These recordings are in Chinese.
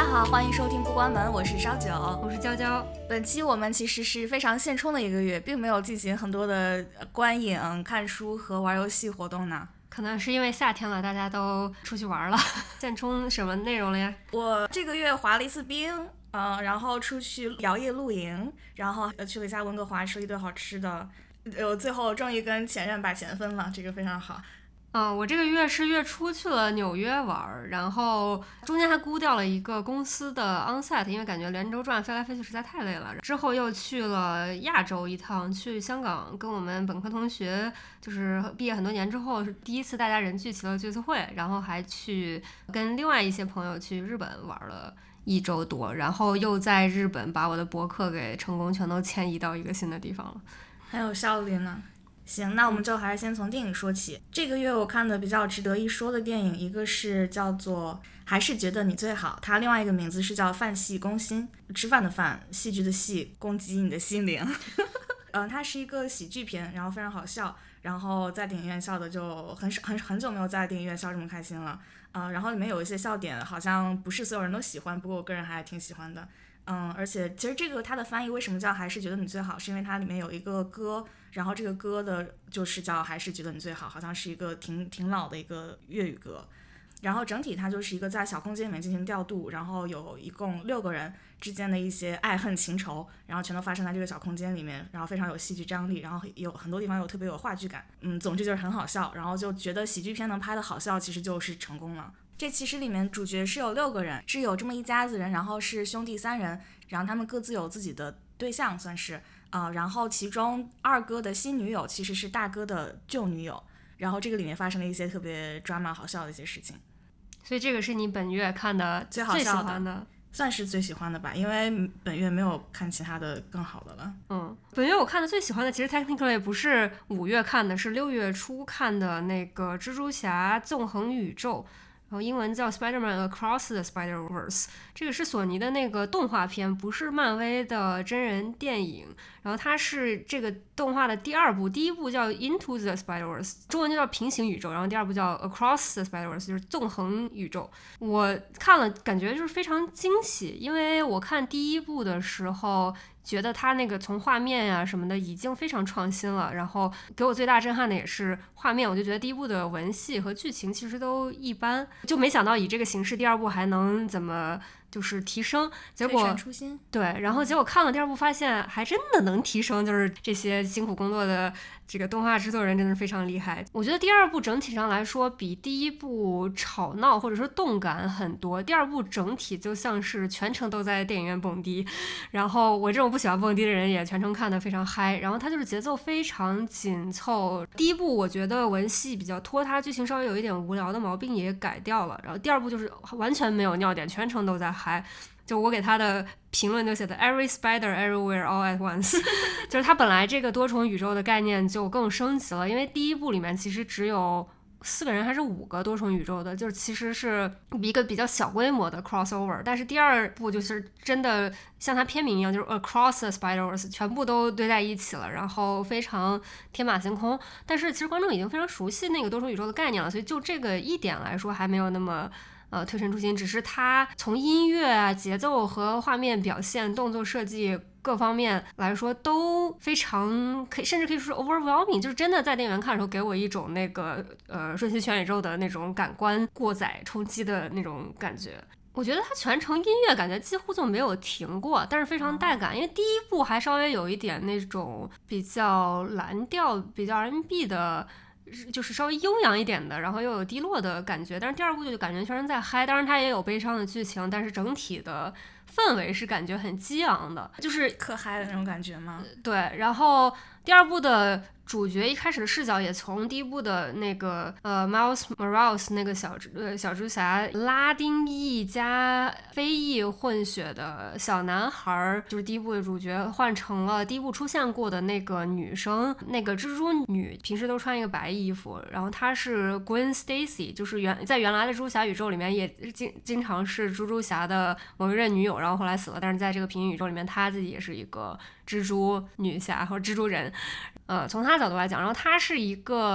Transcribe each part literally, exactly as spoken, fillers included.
家好，欢迎收听不关门，我是烧酒， 我是娇娇。 本期我们其实是非常现充的一个月，并没有进行很多的观影、看书和玩游戏活动呢。 可能是因为夏天了，大家都出去玩了。现充什么内容了呀？ 我这个月滑了一次冰，嗯、呃，然后出去摇曳露营，然后去了一下温哥华，吃了一顿好吃的。我最后终于跟前任把钱分了，这个非常好。 嗯、呃，我这个月是月初去了纽约玩，然后中间还估掉了一个公司的 onsite， 因为感觉连轴转飞来飞去实在太累了。之后又去了亚洲一趟，去香港跟我们本科同学，就是毕业很多年之后是第一次大家人聚齐了聚次会，然后还去跟另外一些朋友去日本玩了一周多，然后又在日本把我的博客给成功全都迁移到一个新的地方了， 很有效率呢。行，那我们就还是先从电影说起。这个月我看的比较值得一说的电影，一个是叫做还是觉得你最好，它另外一个名字是叫饭戏攻心，吃饭的饭，戏剧的戏，攻击你的心灵。嗯，它是一个喜剧片，然后非常好笑，然后在电影院笑的就很很很久没有在电影院笑这么开心了。嗯，然后里面有一些笑点好像不是所有人都喜欢，不过我个人还挺喜欢的。嗯，而且其实这个它的翻译为什么叫还是觉得你最好，是因为它里面有一个歌，然后这个歌的就是叫还是觉得你最好，好像是一个挺挺老的一个粤语歌。然后整体它就是一个在小空间里面进行调度，然后有一共六个人之间的一些爱恨情仇，然后全都发生在这个小空间里面，然后非常有戏剧张力，然后有很多地方有特别有话剧感。嗯，总之就是很好笑，然后就觉得喜剧片能拍的好笑其实就是成功了。这其实里面主角是有六个人，是有这么一家子人，然后是兄弟三人，然后他们各自有自己的对象算是啊、呃，然后其中二哥的新女友其实是大哥的旧女友，然后这个里面发生了一些特别 drama 好笑的一些事情。 所以这个是你本月看的最好笑的， 最喜欢的， 算是最喜欢的吧，因为本月没有看其他的更好的了。 嗯，本月我看的最喜欢的其实 technically 不是五月看的，是六月初看的那个蜘蛛侠纵横宇宙，然后英文叫 Spider-Man Across the Spider-Verse， 这个是索尼的那个动画片，不是漫威的真人电影。然后它是这个动画的第二部，第一部叫 Into the Spider-Verse， 中文就叫平行宇宙，然后第二部叫 Across the Spider-Verse， 就是纵横宇宙。我看了感觉就是非常惊喜，因为我看第一部的时候觉得它那个从画面呀、啊、什么的已经非常创新了，然后给我最大震撼的也是画面，我就觉得第一部的文戏和剧情其实都一般，就没想到以这个形式第二部还能怎么就是提升，结果初心对，然后结果看了第二部发现还真的能提升，就是这些辛苦工作的这个动画制作人真的是非常厉害。我觉得第二部整体上来说比第一部吵闹或者说动感很多，第二部整体就像是全程都在电影院蹦迪，然后我这种不喜欢蹦迪的人也全程看得非常嗨，然后它就是节奏非常紧凑。第一部我觉得文戏比较拖沓，剧情稍微有一点无聊的毛病也改掉了，然后第二部就是完全没有尿点，全程都在嗨。就我给他的评论就写的 Every spider everywhere all at once 就是他本来这个多重宇宙的概念就更升级了，因为第一部里面其实只有四个人还是五个多重宇宙的，就是其实是一个比较小规模的 crossover， 但是第二部就是真的像它片名一样，就是 Across the Spider-Verse， 全部都堆在一起了，然后非常天马行空，但是其实观众已经非常熟悉那个多重宇宙的概念了，所以就这个一点来说还没有那么呃，推陈出新，只是它从音乐啊、节奏和画面表现、动作设计各方面来说都非常可以，甚至可以说是 overwhelming， 就是真的在电影院看的时候给我一种那个呃瞬息全宇宙的那种感官过载冲击的那种感觉。我觉得它全程音乐感觉几乎就没有停过，但是非常带感，因为第一部还稍微有一点那种比较蓝调、比较 R and B 的。就是稍微悠扬一点的，然后又有低落的感觉，但是第二部就感觉全是在嗨，当然它也有悲伤的剧情，但是整体的氛围是感觉很激昂的，就是可嗨的那种感觉吗？ 对，然后第二部的主角一开始的视角也从第一部的那个呃 Miles Morales 那个小呃小蜘蛛侠拉丁裔加非裔混血的小男孩，就是第一部的主角，换成了第一部出现过的那个女生，那个蜘蛛女平时都穿一个白衣服，然后她是 Gwen Stacy， 就是原在原来的蜘蛛侠宇宙里面也经经常是蜘蛛侠的某一任女友，然后后来死了，但是在这个平行宇宙里面她自己也是一个蜘蛛女侠或者蜘蛛人。呃，从他角度来讲，然后他是一个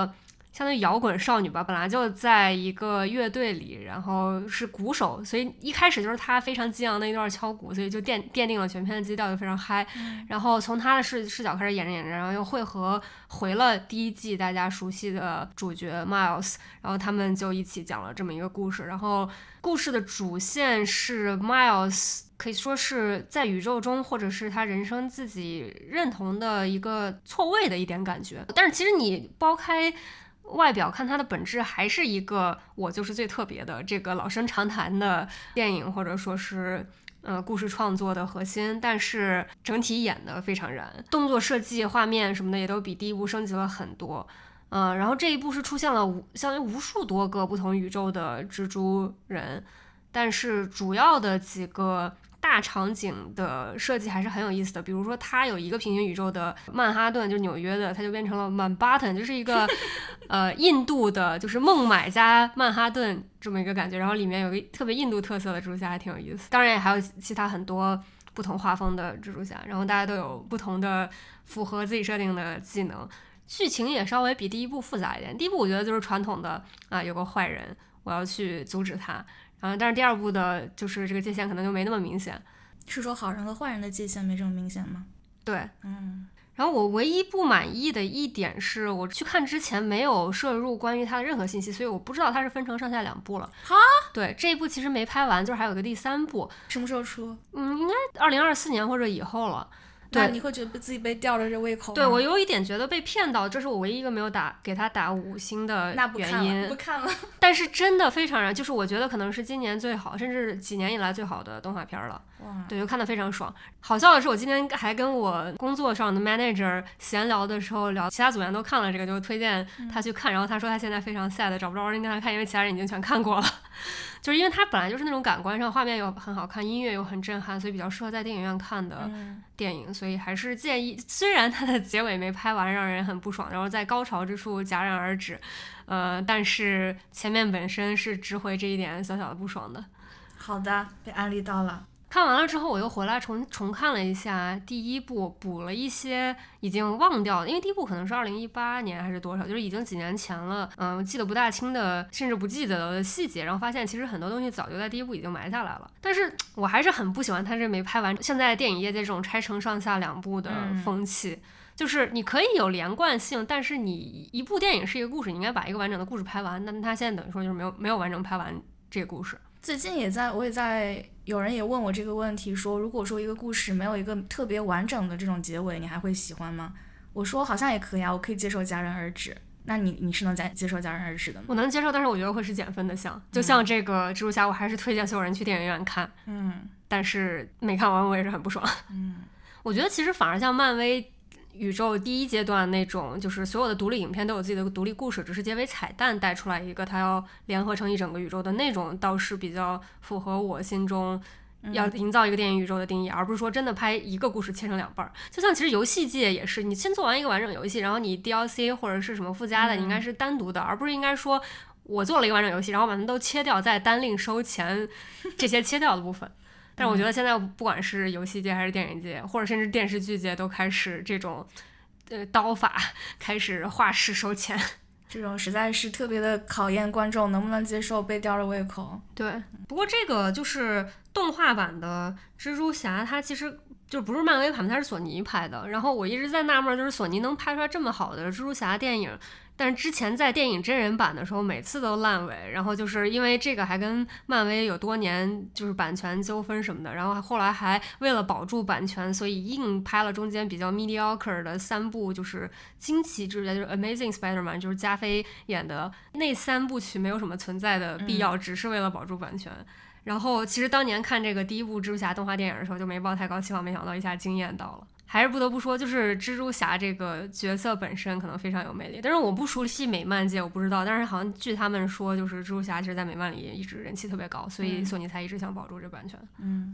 相当于摇滚少女吧，本来就在一个乐队里，然后是鼓手，所以一开始就是她非常激昂的一段敲鼓，所以就奠奠定了全片的基调，就非常嗨、嗯。然后从她的视视角开始演着演着，然后又汇合回了第一季大家熟悉的主角 Miles， 然后他们就一起讲了这么一个故事。然后故事的主线是 Miles。可以说是在宇宙中，或者是他人生自己认同的一个错位的一点感觉。但是其实你剥开外表看，它的本质还是一个我就是最特别的这个老生常谈的电影，或者说是呃故事创作的核心。但是整体演得非常燃，动作设计、画面什么的也都比第一部升级了很多。嗯、呃，然后这一部是出现了无相当于无数多个不同宇宙的蜘蛛人，但是主要的几个大场景的设计还是很有意思的，比如说它有一个平行宇宙的曼哈顿，就是纽约的，它就变成了曼巴顿，就是一个呃印度的，就是孟买加曼哈顿这么一个感觉，然后里面有个特别印度特色的蜘蛛侠，还挺有意思。当然也还有其他很多不同画风的蜘蛛侠，然后大家都有不同的符合自己设定的技能，剧情也稍微比第一部复杂一点。第一部我觉得就是传统的啊、呃，有个坏人，我要去阻止他。然后，但是第二部的就是这个界限可能就没那么明显。 是说好人和坏人的界限没这么明显吗？ 对， 嗯。 然后我唯一不满意的一点是，我去看之前没有摄入关于它的任何信息，所以我不知道它是分成上下两部了。 哈？ 对，这一部其实没拍完，就是还有个第三部。 什么时候出？ 嗯，应该二零二四年或者以后了。 对，你会觉得自己被吊着这胃口吗？ 对，我有一点觉得被骗到，这是我唯一一个没有打给他打五星的原因。 那不看了，不看了。 但是真的非常燃，就是我觉得可能是今年最好，甚至几年以来最好的动画片了。 哇， 对，就看得非常爽。好笑的是，我今天还跟我工作上的 manager 闲聊的时候聊，其他组员都看了这个，就推荐他去看。嗯、然后他说他现在非常 sad， 找不着人跟他看，因为其他人已经全看过了。就是因为它本来就是那种感官上画面又很好看，音乐又很震撼，所以比较适合在电影院看的电影、嗯、所以还是建议，虽然它的结尾没拍完让人很不爽，然后在高潮之处戛然而止，呃，但是前面本身是值回这一点小小的不爽的。 好的，被安利到了。 看完了之后我又回来重重看了一下第一部，补了一些已经忘掉了，因为第一部可能是二零一八年还是多少，就是已经几年前了，嗯，记得不大清的，甚至不记得的细节，然后发现其实很多东西早就在第一部已经埋下来了。但是我还是很不喜欢他这没拍完，现在电影业界这种拆成上下两部的风气、嗯、就是你可以有连贯性，但是你一部电影是一个故事，你应该把一个完整的故事拍完，但他现在等于说就是没有没有完整拍完这个故事。 最近也在我也在有人也问我这个问题，说如果说一个故事没有一个特别完整的这种结尾，你还会喜欢吗？我说好像也可以啊，我可以接受戛然而止。那你你是能接受戛然而止的吗？ 我能接受，但是我觉得会是减分的项。就像这个蜘蛛侠，我还是推荐所有人去电影院看。 嗯， 但是没看完我也是很不爽。 嗯， 我觉得其实反而像漫威宇宙第一阶段那种，就是所有的独立影片都有自己的独立故事，只是结尾彩蛋带出来一个它要联合成一整个宇宙的那种，倒是比较符合我心中要营造一个电影宇宙的定义、嗯、而不是说真的拍一个故事切成两半。就像其实游戏界也是，你先做完一个完整游戏，然后你 D L C 或者是什么附加的、嗯、你应该是单独的，而不是应该说我做了一个完整游戏然后把它们都切掉再单另收钱这些切掉的部分。但是我觉得现在不管是游戏界还是电影界，或者甚至电视剧界，都开始这种呃刀法开始画师收钱， 这种实在是特别的考验观众能不能接受被吊着胃口。 对，不过这个就是动画版的蜘蛛侠，它其实就不是漫威拍的，它是索尼拍的。然后我一直在纳闷，就是索尼能拍出来这么好的蜘蛛侠电影，但之前在电影真人版的时候每次都烂尾，然后就是因为这个还跟漫威有多年就是版权纠纷什么的，然后后来还为了保住版权，所以硬拍了中间比较 mediocre 的三部，就是惊奇蜘蛛侠，就是 Amazing Spider-Man， 就是加菲演的那三部曲没有什么存在的必要、嗯、只是为了保住版权。然后其实当年看这个第一部蜘蛛侠动画电影的时候就没抱太高期望，没想到一下惊艳到了。还是不得不说，就是蜘蛛侠这个角色本身可能非常有魅力，但是我不熟悉美漫界，我不知道，但是好像据他们说，就是蜘蛛侠其实在美漫里一直人气特别高，所以索尼才一直想保住这版权。 嗯，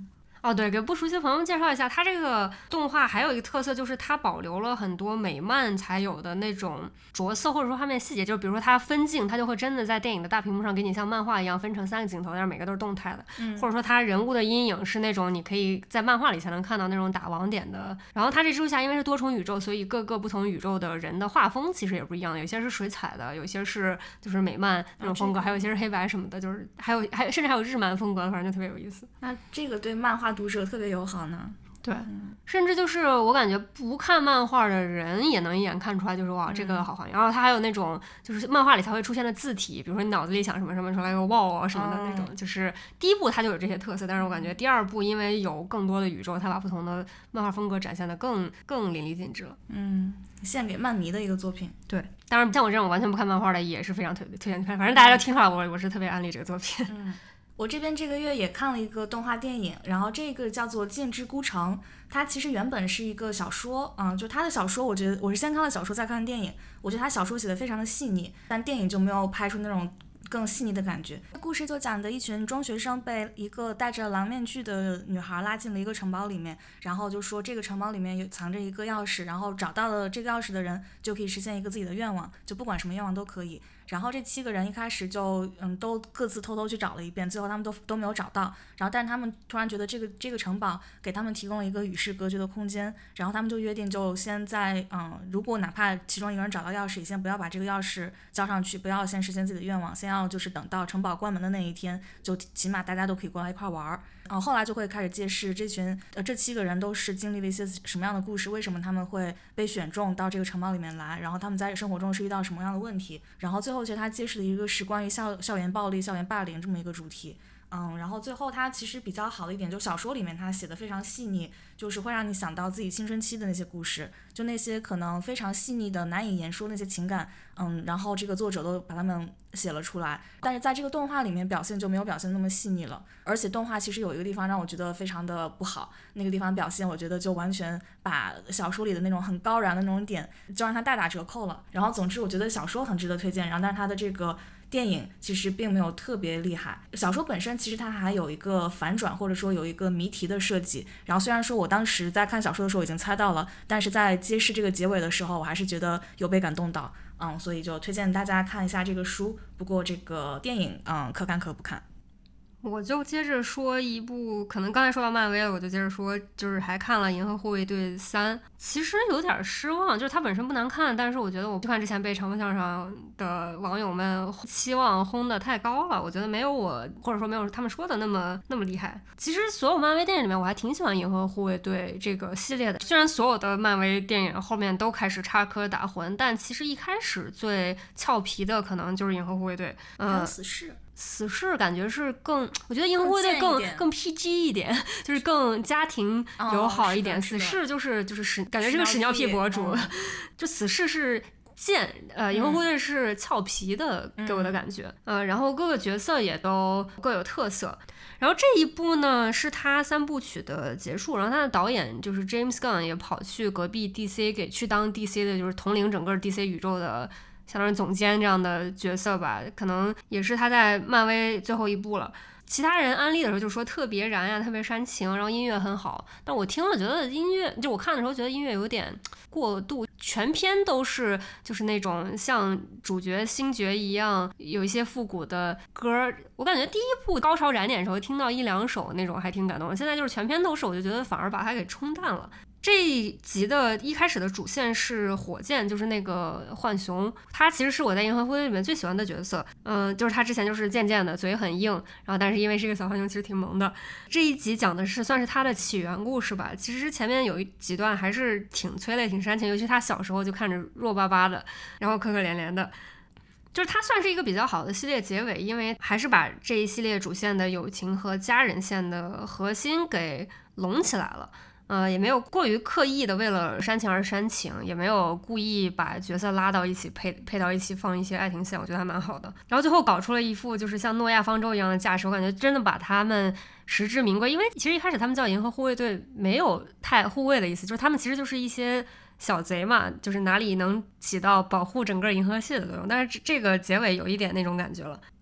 哦，对，给不熟悉的朋友们介绍一下，它这个动画还有一个特色，就是它保留了很多美漫才有的那种着色或者说画面细节，就比如说它分镜，它就会真的在电影的大屏幕上给你像漫画一样分成三个镜头，但是每个都是动态的， 嗯， 或者说它人物的阴影是那种你可以在漫画里才能看到那种打网点的。然后它这蜘蛛侠因为是多重宇宙，所以各个不同宇宙的人的画风其实也不一样的，有些是水彩的，有些是就是美漫那种风格，还有一些是黑白什么的，就是还有还甚至还有日漫风格，反正就特别有意思。 那这个对漫画读者特别友好呢。 对，甚至就是我感觉不看漫画的人也能一眼看出来，就是哇，这个好看。然后它还有那种就是漫画里才会出现的字体，比如说你脑子里想什么什么出来个哇啊什么的那种。就是第一部它就有这些特色，但是我感觉第二部因为有更多的宇宙，它把不同的漫画风格展现的更更淋漓尽致了。 嗯，献给漫迷的一个作品。 对，当然像我这种完全不看漫画的也是非常推推荐去看，反正大家都听出来我我是特别安利这个作品。 嗯。我这边这个月也看了一个动画电影，然后这个叫做《剑之孤城》，它其实原本是一个小说，嗯，就它的小说，我觉得我是先看了小说再看电影，我觉得它小说写的非常的细腻，但电影就没有拍出那种更细腻的感觉。故事就讲的一群中学生被一个戴着狼面具的女孩拉进了一个城堡里面，然后就说这个城堡里面有藏着一个钥匙，然后找到了这个钥匙的人就可以实现一个自己的愿望，就不管什么愿望都可以。然后这七个人一开始就嗯都各自偷偷去找了一遍，最后他们都都没有找到。然后但是他们突然觉得这个这个城堡给他们提供了一个与世隔绝的空间，然后他们就约定就先在嗯如果哪怕其中一个人找到钥匙，先不要把这个钥匙交上去，不要先实现自己的愿望，先要就是等到城堡关门的那一天，就起码大家都可以过来一块玩。嗯，后来就会开始揭示这群呃这七个人都是经历了一些什么样的故事，为什么他们会被选中到这个城堡里面来，然后他们在生活中是遇到什么样的问题，然后最后其实他揭示的一个是关于校校园暴力、校园霸凌这么一个主题。嗯，然后最后它其实比较好的一点，就小说里面它写的非常细腻，就是会让你想到自己青春期的那些故事，就那些可能非常细腻的难以言说那些情感，嗯，然后这个作者都把它们写了出来。但是在这个动画里面表现就没有表现那么细腻了，而且动画其实有一个地方让我觉得非常的不好，那个地方表现我觉得就完全把小说里的那种很高燃的那种点就让它大打折扣了。然后总之我觉得小说很值得推荐，然后但是它的这个电影其实并没有特别厉害，小说本身其实它还有一个反转或者说有一个谜题的设计，然后虽然说我当时在看小说的时候已经猜到了，但是在揭示这个结尾的时候我还是觉得有被感动到，嗯，所以就推荐大家看一下这个书，不过这个电影嗯可看可不看。 我就接着说一部，可能刚才说到漫威了，我就接着说，就是还看了《银河护卫队三》，其实有点失望，就是它本身不难看，但是我觉得我去看之前被长风向上的网友们期望轰得太高了，我觉得没有我或者说没有他们说的那么那么厉害。其实所有漫威电影里面，我还挺喜欢《银河护卫队》这个系列的，虽然所有的漫威电影后面都开始插科打诨，但其实一开始最俏皮的可能就是《银河护卫队》， 嗯，还有死侍。 死侍感觉是更，我觉得银河护卫队更更 P G 一点，就是更家庭友好一点。哦、死侍就是就是屎，感觉是个屎尿屁博主。嗯、就死侍是贱，呃，银河护卫队是俏皮的，嗯、给我的感觉。呃，然后各个角色也都各有特色。然后这一部呢是他三部曲的结束，然后他的导演就是 James Gunn 也跑去隔壁 D C 给去当 D C 的，就是统领整个 D C 宇宙的。相当于总监这样的角色吧，可能也是他在漫威最后一部了。其他人安利的时候就说特别燃呀，特别煽情，然后音乐很好。但我听了觉得音乐，就我看的时候觉得音乐有点过度，全篇都是就是那种像主角星爵一样有一些复古的歌。我感觉第一部高潮燃点的时候听到一两首那种还挺感动的，现在就是全篇都是，我就觉得反而把它给冲淡了。这一集的一开始的主线是火箭，就是那个浣熊，他其实是我在银河护卫队里面最喜欢的角色。嗯，就是他之前就是贱贱的，嘴很硬，然后但是因为是一个小浣熊，其实挺萌的。这一集讲的是算是他的起源故事吧。其实前面有一几段还是挺催泪、挺煽情，尤其他小时候就看着弱巴巴的，然后可可怜怜的。就是它算是一个比较好的系列结尾，因为还是把这一系列主线的友情和家人线的核心给拢起来了。呃，也没有过于刻意的为了煽情而煽情，也没有故意把角色拉到一起配配到一起放一些爱情线，我觉得还蛮好的。然后最后搞出了一副就是像诺亚方舟一样的架势，我感觉真的把他们实至名归。因为其实一开始他们叫银河护卫队没有太护卫的意思，就是他们其实就是一些小贼嘛，就是哪里能起到保护整个银河系的作用。但是这个结尾有一点那种感觉了。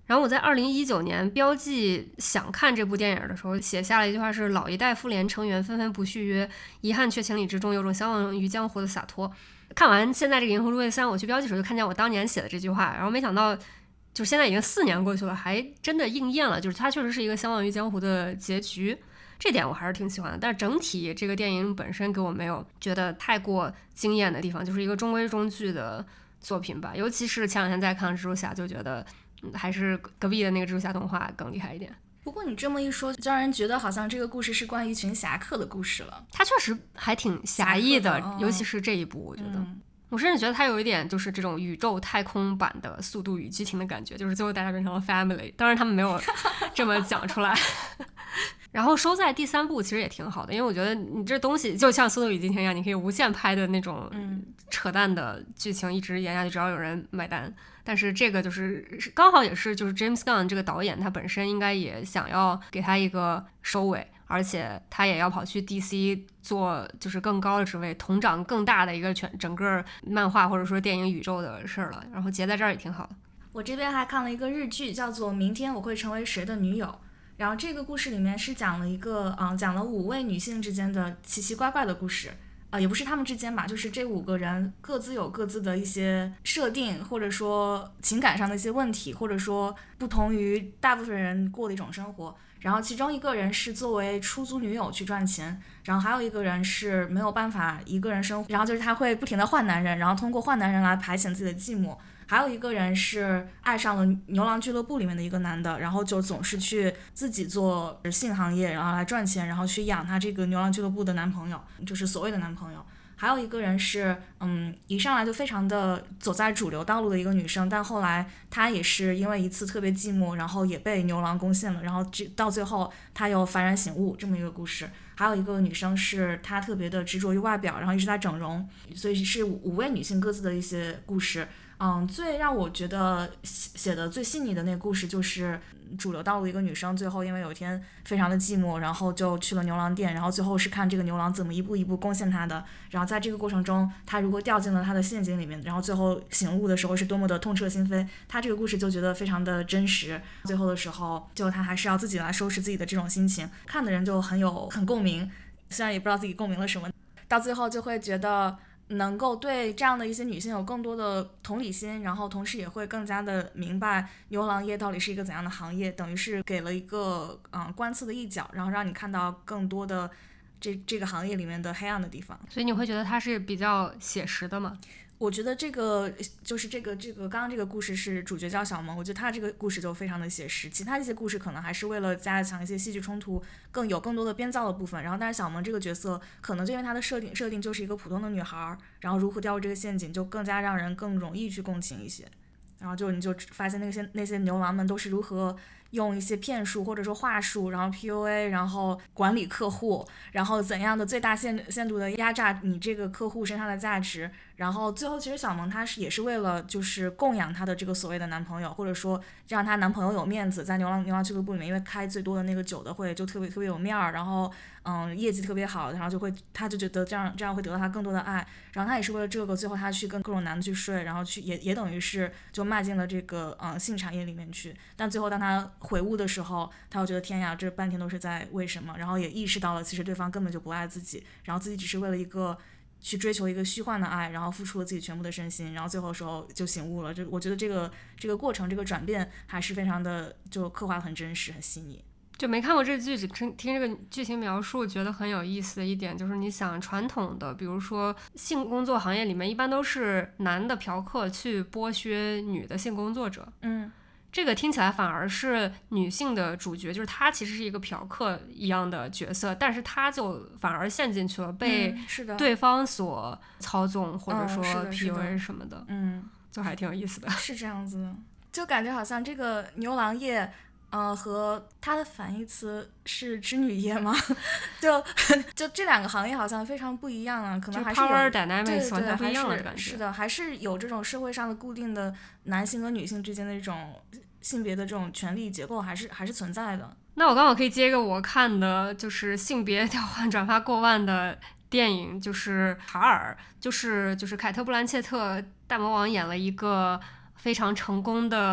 然后我在二零一九年标记想看这部电影的时候，写下了一句话是：老一代妇联成员纷纷不续约，遗憾却情理之中，有种相忘于江湖的洒脱。看完现在这个《银河护卫三》，我去标记的时候就看见我当年写的这句话，然后没想到就现在已经四年过去了，还真的应验了，就是它确实是一个相忘于江湖的结局，这点我还是挺喜欢的。但是整体这个电影本身给我没有觉得太过惊艳的地方，就是一个中规中矩的作品吧。尤其是前两天再看蜘蛛侠，就觉得、嗯、还是隔壁的那个蜘蛛侠动画更厉害一点。 不过你这么一说，就让人觉得好像这个故事是关于一群侠客的故事了。 它确实还挺侠义的， 的哦、 尤其是这一部，我觉得。 嗯， 我甚至觉得它有一点就是这种宇宙太空版的《速度与激情》的感觉，就是最后大家变成了 family， 当然他们没有这么讲出来。然后收在第三部其实也挺好的，因为我觉得你这东西就像《速度与激情》一样，你可以无限拍的那种扯淡的剧情一直演下去，只要有人买单。但是这个就是刚好也是就是 James Gunn 这个导演他本身应该也想要给他一个收尾，而且他也要跑去 D C 做就是更高的职位，统掌更大的一个全整个漫画或者说电影宇宙的事儿了，然后结在这儿也挺好。 我这边还看了一个日剧叫做《明天我会成为谁的女友》，然后这个故事里面是讲了一个嗯，讲了五位女性之间的奇奇怪怪的故事。呃，也不是他们之间吧，就是这五个人各自有各自的一些设定，或者说情感上的一些问题，或者说不同于大部分人过的一种生活。然后其中一个人是作为出租女友去赚钱，然后还有一个人是没有办法一个人生活，然后就是他会不停的换男人，然后通过换男人来排遣自己的寂寞。还有一个人是爱上了牛郎俱乐部里面的一个男的，然后就总是去自己做性行业，然后来赚钱，然后去养他这个牛郎俱乐部的男朋友，就是所谓的男朋友。还有一个人是嗯，一上来就非常的走在主流道路的一个女生，但后来她也是因为一次特别寂寞，然后也被牛郎攻陷了，然后到最后她又幡然醒悟，这么一个故事。还有一个女生是她特别的执着于外表，然后一直在整容，所以是五位女性各自的一些故事。嗯，最让我觉得写的最细腻的那个故事就是主流道路一个女生，最后因为有一天非常的寂寞，然后就去了牛郎店，然后最后是看这个牛郎怎么一步一步攻陷她的，然后在这个过程中她如果掉进了她的陷阱里面，然后最后醒悟的时候是多么的痛彻心扉，她这个故事就觉得非常的真实。最后的时候就她还是要自己来收拾自己的这种心情，看的人就很有很共鸣，虽然也不知道自己共鸣了什么，到最后就会觉得能够对这样的一些女性有更多的同理心，然后同时也会更加的明白牛郎业到底是一个怎样的行业，等于是给了一个嗯观测的一角，然后让你看到更多的这这个行业里面的黑暗的地方。 所以你会觉得它是比较写实的吗？ 我觉得这个就是这个这个刚刚这个故事是主角叫小萌，我觉得他这个故事就非常的写实，其他一些故事可能还是为了加强一些戏剧冲突，更有更多的编造的部分。然后但是小萌这个角色可能就因为她的设定设定就是一个普通的女孩，然后如何掉入这个陷阱就更加让人更容易去共情一些。然后就你就发现那些那些牛郎们都是如何用一些骗术或者说话术，然后 P U A， 然后管理客户，然后怎样的最大限限度的压榨你这个客户身上的价值，然后最后其实小萌她是也是为了就是供养她的这个所谓的男朋友，或者说让她男朋友有面子，在牛郎牛郎俱乐部里面，因为开最多的那个酒的会就特别特别有面儿，然后嗯业绩特别好，然后就会她就觉得这样这样会得到她更多的爱，然后她也是为了这个，最后她去跟各种男的去睡，然后去也也等于是就迈进了这个嗯性产业里面去，但最后当她悔悟的时候，她又觉得天呀，这半天都是在为什么，然后也意识到了其实对方根本就不爱自己，然后自己只是为了一个去追求一个虚幻的爱，然后付出了自己全部的身心，然后最后的时候就醒悟了。这我觉得这个这个过程这个转变还是非常的就刻画得很真实很细腻。 就没看过这剧，只听听这个剧情描述，觉得很有意思的一点就是，你想传统的，比如说性工作行业里面，一般都是男的嫖客去剥削女的性工作者， 嗯， 这个听起来反而是女性的主角，就是她其实是一个嫖客一样的角色，但是她就反而陷进去了，被对方所操纵， 嗯、 或者说 P U A 哦、 什么的， 嗯， 就还挺有意思的。 是这样子的，就感觉好像这个牛郎业呃，和它的反义词是织女业吗？就就这两个行业好像非常不一样啊，可能还是有 power dynamics 完全不一样的感觉。 是的，还是有这种社会上的固定的男性和女性之间的这种性别的这种权力结构，还是还是存在的。 那我刚好可以接一个我看的，就是性别调换转发过万的电影，就是《卡尔》，就是就是凯特·布兰切特大魔王演了一个非常成功的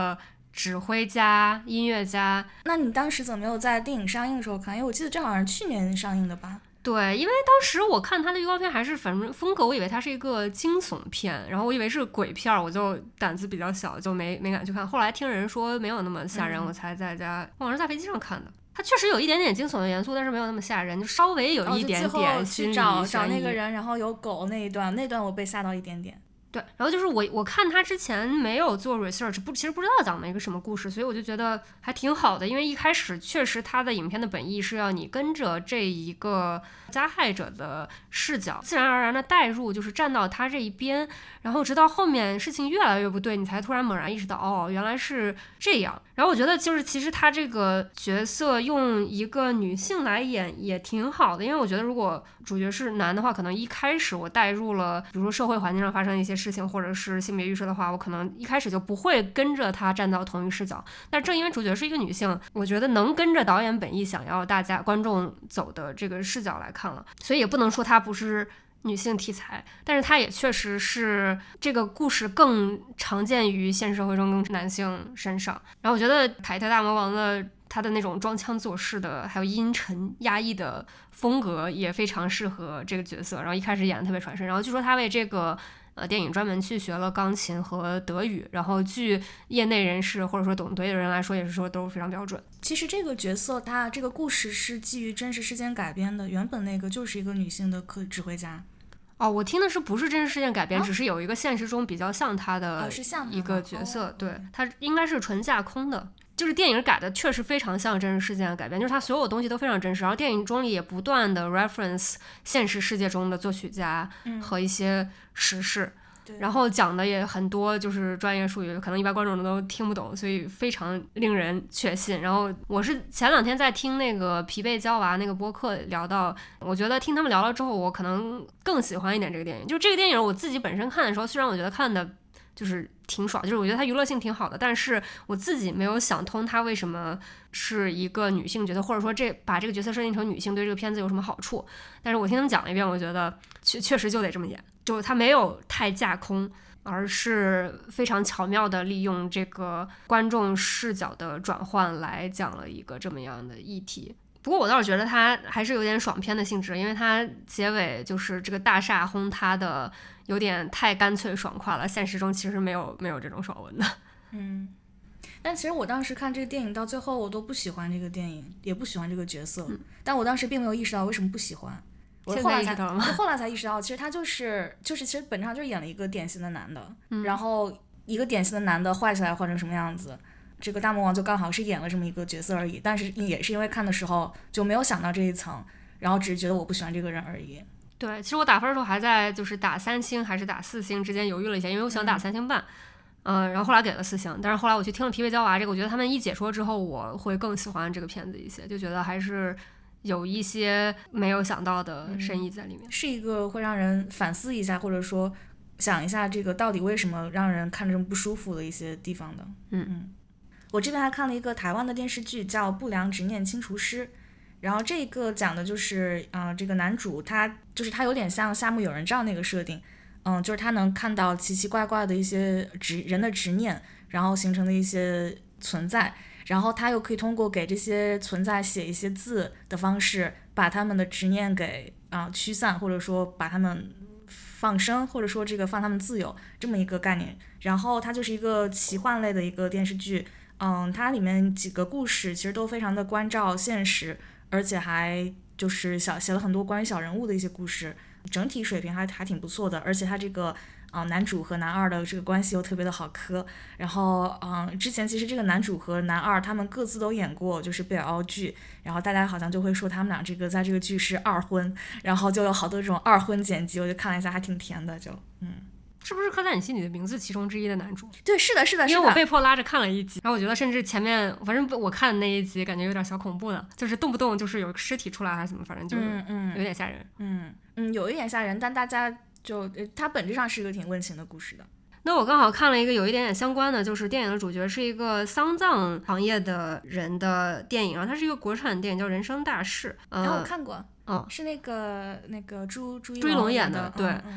指挥家、音乐家。 那你当时怎么没有在电影上映的时候看？因为我记得这好像是去年上映的吧。 对，因为当时我看他的预告片还是反正风格，我以为它是一个惊悚片，然后我以为是鬼片，我就胆子比较小，就没没敢去看。后来听人说没有那么吓人，嗯、我才在家，我好像是在飞机上看的。它确实有一点点惊悚的元素，但是没有那么吓人，就稍微有一点点心理悬疑。 哦、去找找那个人，然后有狗那一段，那段我被吓到一点点。 对，然后就是我我看他之前没有做 research， 不，其实不知道讲了一个什么故事，所以我就觉得还挺好的，因为一开始确实他的影片的本意是要你跟着这一个加害者的视角，自然而然的带入，就是站到他这一边，然后直到后面事情越来越不对，你才突然猛然意识到，哦，原来是这样。然后我觉得就是其实他这个角色用一个女性来演也挺好的，因为我觉得如果主角是男的话，可能一开始我带入了，比如说社会环境上发生一些事情，或者是性别预设的话，我可能一开始就不会跟着他站到同一视角。但正因为主角是一个女性，我觉得能跟着导演本意想要大家观众走的这个视角来看了，所以也不能说它不是女性题材，但是它也确实是这个故事更常见于现实社会中跟男性身上。然后我觉得凯特大魔王的他的那种装腔作势的还有阴沉压抑的风格也非常适合这个角色，然后一开始演得特别传神，然后据说他为这个呃电影专门去学了钢琴和德语，然后据业内人士或者说懂德语的人来说也是说都非常标准。 其实这个角色他这个故事是基于真实事件改编的，原本那个就是一个女性的科指挥家。 哦，我听的是不是真实事件改编、哦、只是有一个现实中比较像他的一个角色、 哦、 对，他应该是纯架空的，就是电影改的确实非常像真实事件改编，就是它所有东西都非常真实，然后电影中也不断的 reference 现实世界中的作曲家和一些时事、嗯、然后讲的也很多就是专业术语，可能一般观众都听不懂，所以非常令人确信。然后我是前两天在听那个疲惫娇娃那个播客聊到，我觉得听他们聊了之后我可能更喜欢一点这个电影。就这个电影我自己本身看的时候，虽然我觉得看的就是挺爽，就是我觉得它娱乐性挺好的，但是我自己没有想通它为什么是一个女性角色，或者说这把这个角色设定成女性对这个片子有什么好处。但是我听他们讲了一遍，我觉得确确实就得这么演，就它没有太架空，而是非常巧妙的利用这个观众视角的转换来讲了一个这么样的议题。不过我倒是觉得它还是有点爽片的性质，因为它结尾就是这个大厦轰塌的有点太干脆爽快了，现实中其实没有没有这种爽文的。 嗯，但其实我当时看这个电影到最后我都不喜欢这个电影，也不喜欢这个角色、嗯、但我当时并没有意识到为什么不喜欢，我后来才我后来才意识到，其实他就是就是其实本质上就是演了一个典型的男的、嗯、然后一个典型的男的坏起来坏成什么样子，这个大魔王就刚好是演了这么一个角色而已，但是也是因为看的时候就没有想到这一层，然后只是觉得我不喜欢这个人而已。 对，其实我打分的时候还在就是打三星还是打四星之间犹豫了一下，因为我想打三星半，嗯、呃，然后后来给了四星，但是后来我去听了疲惫娇娃这个，我觉得他们一解说之后，我会更喜欢这个片子一些，就觉得还是有一些没有想到的深意在里面、嗯、 是一个会让人反思一下，或者说想一下这个到底为什么让人看着这么不舒服的一些地方的。 嗯嗯， 我这边还看了一个台湾的电视剧叫《不良执念清除师》，然后这个讲的就是呃，这个男主他就是他有点像夏目友人帐那个设定，嗯，就是他能看到奇奇怪怪的一些执人的执念，然后形成的一些存在，然后他又可以通过给这些存在写一些字的方式把他们的执念给啊、呃、驱散，或者说把他们放生，或者说这个放他们自由这么一个概念。然后它就是一个奇幻类的一个电视剧，嗯，它里面几个故事其实都非常的关照现实，而且还就是小写了很多关于小人物的一些故事，整体水平还还挺不错的。而且他这个啊、呃、男主和男二的这个关系又特别的好磕。然后嗯、呃，之前其实这个男主和男二他们各自都演过就是贝尔奥剧，然后大家好像就会说他们俩这个在这个剧是二婚，然后就有好多这种二婚剪辑，我就看了一下还挺甜的，就嗯。 是不是刻在你心里的名字其中之一的男主？ 对，是的是的是的， 因为我被迫拉着看了一集，然后我觉得甚至前面反正我看的那一集感觉有点小恐怖的，就是动不动就是有尸体出来还是怎么，反正就是有点吓人。 嗯 嗯, 嗯有一点吓人，但大家就它本质上是一个挺温情的故事的。 那我刚好看了一个有一点点相关的，就是电影的主角是一个丧葬行业的人的电影，然后它是一个国产电影叫《人生大事》， 然后我看过， 嗯， 是那个那个朱朱朱一龙演的，对。 嗯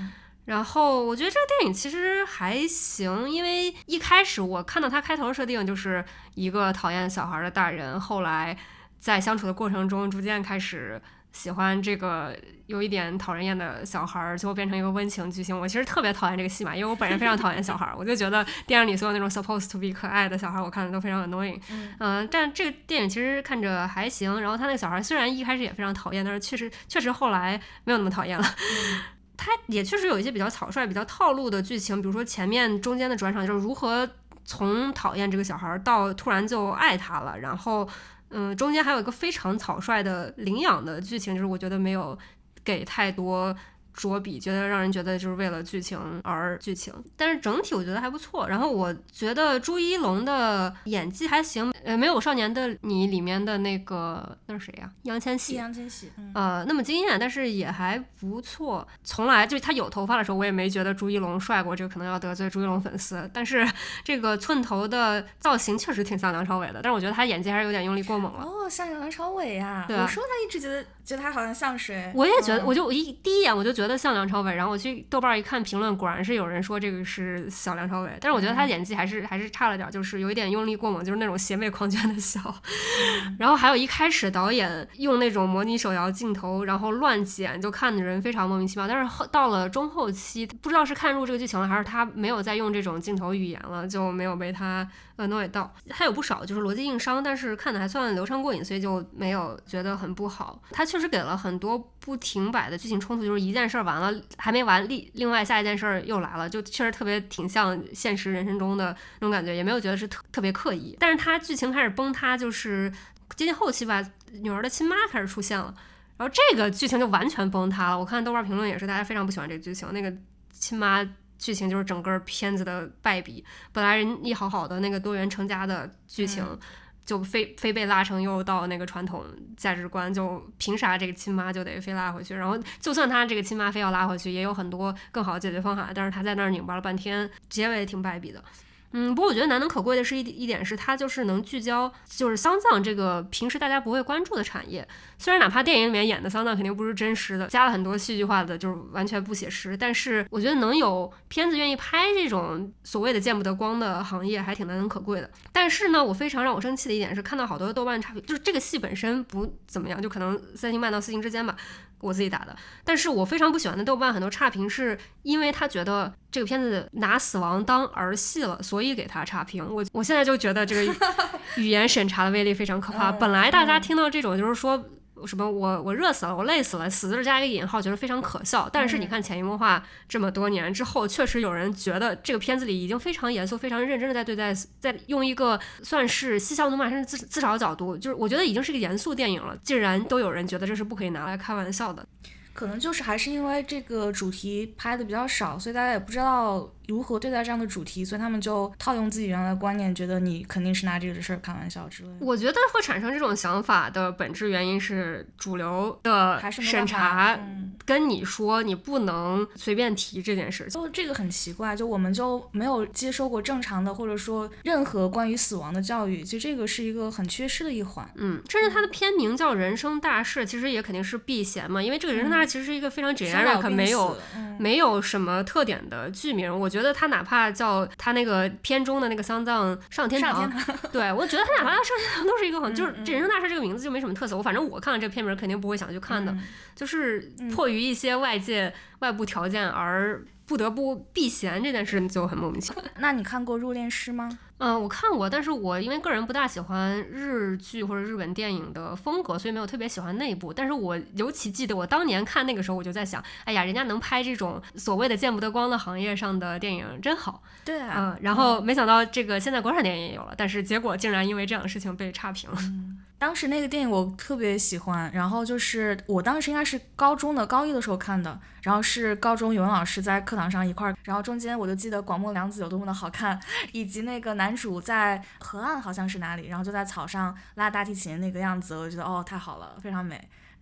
然后我觉得这个电影其实还行，因为一开始我看到他开头的设定就是一个讨厌小孩的大人，后来在相处的过程中逐渐开始喜欢这个有一点讨人厌的小孩，最后变成一个温情剧情。我其实特别讨厌这个戏码，因为我本人非常讨厌小孩，我就觉得电影里所有那种 supposed to be 可爱的小孩我看的都非常 annoying。 嗯、呃，但这个电影其实看着还行，然后他那个小孩虽然一开始也非常讨厌，但是确实确实后来没有那么讨厌了。嗯，他也确实有一些比较草率比较套路的剧情，比如说前面中间的转场就是如何从讨厌这个小孩到突然就爱他了，然后嗯，中间还有一个非常草率的领养的剧情，就是我觉得没有给太多着笔，觉得让人觉得就是为了剧情而剧情，但是整体我觉得还不错。然后我觉得朱一龙的演技还行，呃，没有《少年的你》里面的那个那是谁呀、啊？易烊千玺。 易烊千玺，嗯、 呃，那么惊艳，但是也还不错。从来就是他有头发的时候，我也没觉得朱一龙帅过，这个可能要得罪朱一龙粉丝。但是这个寸头的造型确实挺像梁朝伟的，但是我觉得他演技还是有点用力过猛了。 哦，像梁朝伟呀、啊！我说他一直觉得觉得他好像像谁？ 我也觉得，嗯、我就我一第一眼我就觉得像梁朝伟，然后我去豆瓣一看评论，果然是有人说这个是小梁朝伟，但是我觉得他演技还是、嗯、还是差了点，就是有一点用力过猛，就是那种邪魅狂狷的笑。嗯、然后还有一开始导演用那种模拟手摇镜头，然后乱剪，就看的人非常莫名其妙。但是后到了中后期，不知道是看入这个剧情了，还是他没有再用这种镜头语言了，就没有被他 annoy 到。他有不少就是逻辑硬伤，但是看的还算流畅过瘾，所以就没有觉得很不好。他确实给了很多不停摆的剧情冲突，就是一件事完了还没完，另另外下一件事又来了，就确实特别挺像现实人生中的那种感觉，也没有觉得是特特别刻意。但是他剧情开始崩塌，就是接近后期吧，女儿的亲妈开始出现了，然后这个剧情就完全崩塌了。我看豆瓣评论也是，大家非常不喜欢这个剧情，那个亲妈剧情就是整个片子的败笔。本来人一好好的那个多元成家的剧情、嗯就非非被拉成又到那个传统价值观，就凭啥这个亲妈就得非拉回去？然后就算他这个亲妈非要拉回去，也有很多更好的解决方法，但是他在那儿拧巴了半天，结尾挺败笔的。嗯，不过我觉得难能可贵的是一一点是，它就是能聚焦，就是丧葬这个平时大家不会关注的产业。虽然哪怕电影里面演的丧葬肯定不是真实的，加了很多戏剧化的，就是完全不写实，但是我觉得能有片子愿意拍这种所谓的见不得光的行业，还挺难能可贵的。但是呢，我非常让我生气的一点是，看到好多豆瓣差评，就是这个戏本身不怎么样，就可能三星半到四星之间吧。我自己打的，但是我非常不喜欢的豆瓣很多差评是因为他觉得这个片子拿死亡当儿戏了，所以给他差评。我我现在就觉得这个语言审查的威力非常可怕。本来大家听到这种就是说什么我我热死了，我累死了，死字加一个引号，觉得非常可笑。但是你看潜移默化这么多年之后，确实有人觉得这个片子里已经非常严肃、非常认真的在对待，在用一个算是嬉笑怒骂甚至自自嘲的角度，就是我觉得已经是个严肃电影了，竟然都有人觉得这是不可以拿来开玩笑的。 可能就是还是因为这个主题拍的比较少，所以大家也不知道如何对待这样的主题，所以他们就套用自己原来的观念，觉得你肯定是拿这个事儿开玩笑之类的。 我觉得会产生这种想法的本质原因是主流的审查跟你说你不能随便提这件事情。 就这个很奇怪，就我们就没有接受过正常的或者说任何关于死亡的教育，其实这个是一个很缺失的一环。 嗯，甚至它的片名叫人生大事，其实也肯定是避嫌嘛，因为这个人生大事其实是一个非常 generic、嗯、没有、嗯、没有什么特点的剧名。我觉得他哪怕叫他那个片中的那个丧葬上天堂， 天堂对，我觉得他哪怕上天堂都是一个很、嗯、就是这人生大事这个名字就没什么特色。我反正我看了这个片名肯定不会想去看的、嗯、就是迫于一些外界外部条件而不得不避嫌，这件事就很莫名其妙。 那你看过入殓师吗？ 嗯，我看过，但是我因为个人不大喜欢日剧或者日本电影的风格，所以没有特别喜欢那一部。但是我尤其记得我当年看那个时候，我就在想，哎呀，人家能拍这种所谓的见不得光的行业上的电影真好。 对啊， 嗯，然后没想到这个现在国产电影也有了，但是结果竟然因为这样的事情被差评了。 嗯，当时那个电影我特别喜欢，然后就是我当时应该是高中的高一的时候看的，然后是高中语文老师在课堂上一块儿，然后中间我就记得广末凉子有多么的好看，以及那个男主在河岸好像是哪里，然后就在草上拉大提琴那个样子，我觉得哦太好了，非常美。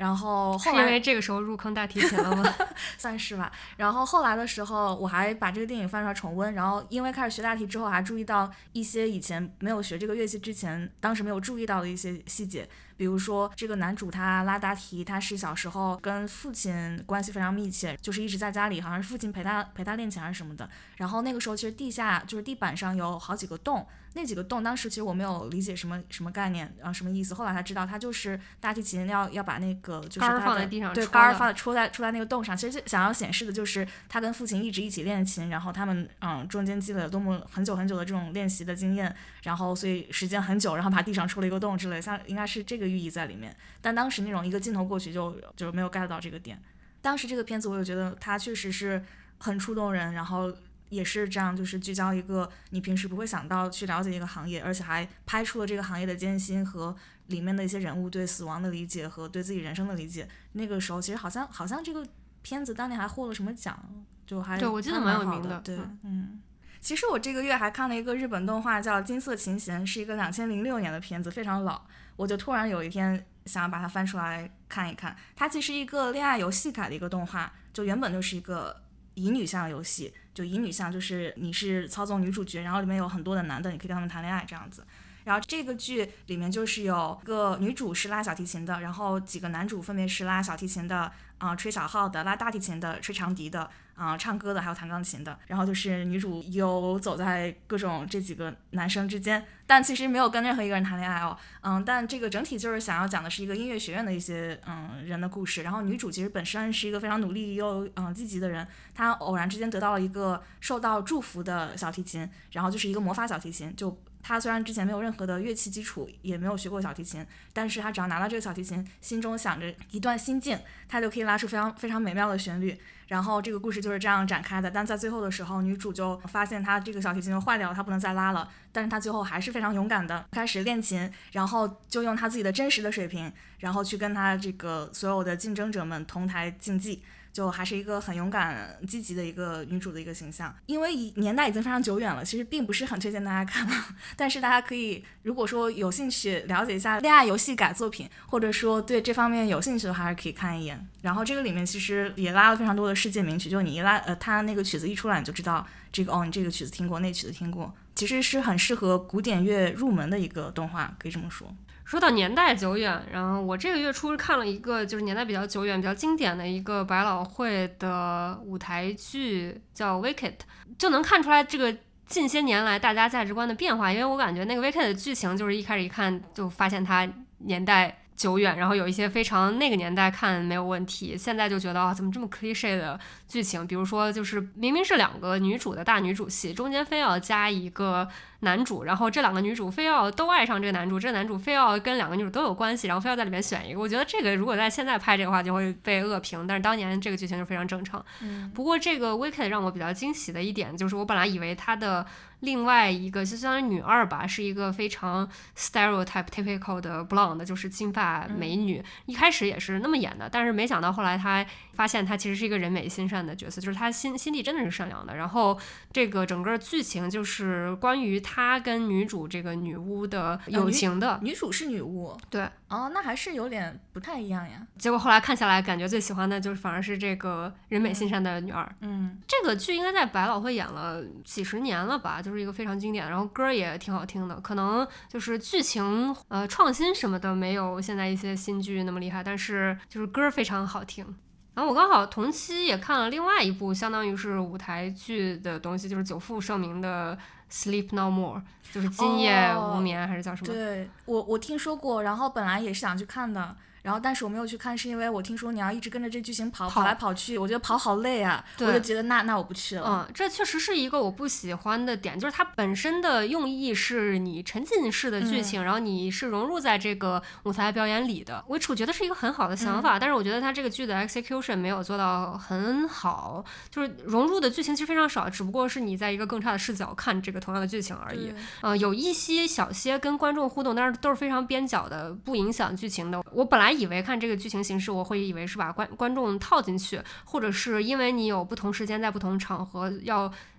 然后后来是因为这个时候入坑大提琴了吗？ 算是吧。然后后来的时候，我还把这个电影翻出来重温，然后因为开始学大提之后，还注意到一些以前没有学这个乐器之前，当时没有注意到的一些细节。比如说这个男主他拉大提，他是小时候跟父亲关系非常密切，就是一直在家里，好像是父亲陪他陪他练琴还是什么的。然后那个时候其实地下就是地板上有好几个洞，那几个洞当时其实我没有理解什么什么概念啊，什么意思。后来才知道，他就是大提琴要要把那个就是杆儿他的放在地上， 对杆儿放戳在戳在那个洞上。其实想要显示的就是他跟父亲一直一起练琴，然后他们嗯中间积累了多么很久很久的这种练习的经验，然后所以时间很久，然后把地上戳了一个洞之类，像应该是这个寓意在里面。但当时那种一个镜头过去就就没有 get 到这个点。当时这个片子我也觉得它确实是很触动人，然后也是这样，就是聚焦一个你平时不会想到去了解一个行业，而且还拍出了这个行业的艰辛和里面的一些人物对死亡的理解和对自己人生的理解。那个时候其实好像好像这个片子当年还获了什么奖，就还对我记得蛮有名的。 对，嗯。其实我这个月还看了一个日本动画叫《金色琴弦》，是一个两千零六年的片子，非常老。我就突然有一天想要把它翻出来看一看。它其实一个恋爱游戏改的一个动画，就原本就是一个乙女向游戏，就乙女向就是你是操纵女主角，然后里面有很多的男的，你可以跟他们谈恋爱这样子。然后这个剧里面就是有个女主是拉小提琴的，然后几个男主分别是拉小提琴的啊、呃、吹小号的，拉大提琴的，吹长笛的啊、呃、唱歌的，还有弹钢琴的。然后就是女主游走在各种这几个男生之间，但其实没有跟任何一个人谈恋爱哦。嗯，但这个整体就是想要讲的是一个音乐学院的一些嗯人的故事。然后女主其实本身是一个非常努力又嗯积极的人，她偶然之间得到了一个受到祝福的小提琴，然后就是一个魔法小提琴。就他虽然之前没有任何的乐器基础，也没有学过小提琴，但是他只要拿到这个小提琴，心中想着一段心境，他就可以拉出非常非常美妙的旋律。然后这个故事就是这样展开的。但在最后的时候，女主就发现她这个小提琴就坏掉了，她不能再拉了，但是她最后还是非常勇敢的开始练琴，然后就用她自己的真实的水平，然后去跟她这个所有的竞争者们同台竞技。就还是一个很勇敢积极的一个女主的一个形象。因为年代已经非常久远了，其实并不是很推荐大家看了，但是大家可以如果说有兴趣了解一下恋爱游戏改作品，或者说对这方面有兴趣的话，还是可以看一眼。然后这个里面其实也拉了非常多的世界名曲，就你一拉呃，他那个曲子一出来你就知道这个哦，你这个曲子听过，那曲子听过，其实是很适合古典乐入门的一个动画，可以这么说。 说到年代久远，然后我这个月初看了一个就是年代比较久远比较经典的一个百老汇的舞台剧叫 Wicked， 就能看出来这个近些年来大家价值观的变化。因为我感觉那个 Wicked 的剧情就是一开始一看就发现它年代久远，然后有一些非常那个年代看没有问题，现在就觉得啊、哦、怎么这么 cliché 的剧情，比如说就是明明是两个女主的大女主戏，中间非要加一个男主，然后这两个女主非要都爱上这个男主，这个男主非要跟两个女主都有关系，然后非要在里面选一个。我觉得这个如果在现在拍这个话就会被恶评，但是当年这个剧情就非常正常。 嗯， 不过这个 Wicked 让我比较惊喜的一点就是我本来以为它的另外一个就相当于女二吧，是一个非常 stereotype typical 的 blonde， 就是金发美女、嗯、一开始也是那么演的，但是没想到后来她发现她其实是一个人美心善的角色，就是她心心地真的是善良的。然后这个整个剧情就是关于她跟女主这个女巫的友情的、 呃、女, 女主是女巫， 对哦，那还是有点不太一样呀。 结果后来看下来感觉最喜欢的就是反而是这个人美心善的女二。 嗯， 这个剧应该在百老汇演了几十年了吧，就是一个非常经典，然后歌也挺好听的，可能就是剧情呃创新什么的没有现在一些新剧那么厉害，但是就是歌非常好听。然后我刚好同期也看了另外一部相当于是舞台剧的东西，就是久负盛名的 Sleep No More， 就是今夜无眠、哦、还是叫什么。 对，我我听说过，然后本来也是想去看的，然后但是我没有去看，是因为我听说你要一直跟着这剧情跑跑来跑去，我觉得跑好累啊，我就觉得那那我不去了。 嗯，这确实是一个我不喜欢的点，就是它本身的用意是你沉浸式的剧情、嗯、然后你是融入在这个舞台表演里的，我我觉得是一个很好的想法、嗯、但是我觉得它这个剧的 execution 没有做到很好，就是融入的剧情其实非常少，只不过是你在一个更差的视角看这个同样的剧情而已。呃，有一些小些跟观众互动，但是都是非常边角的，不影响剧情的。我本来以为看这个剧情形式我会以为是把观观众套进去，或者是因为你有不同时间在不同场合要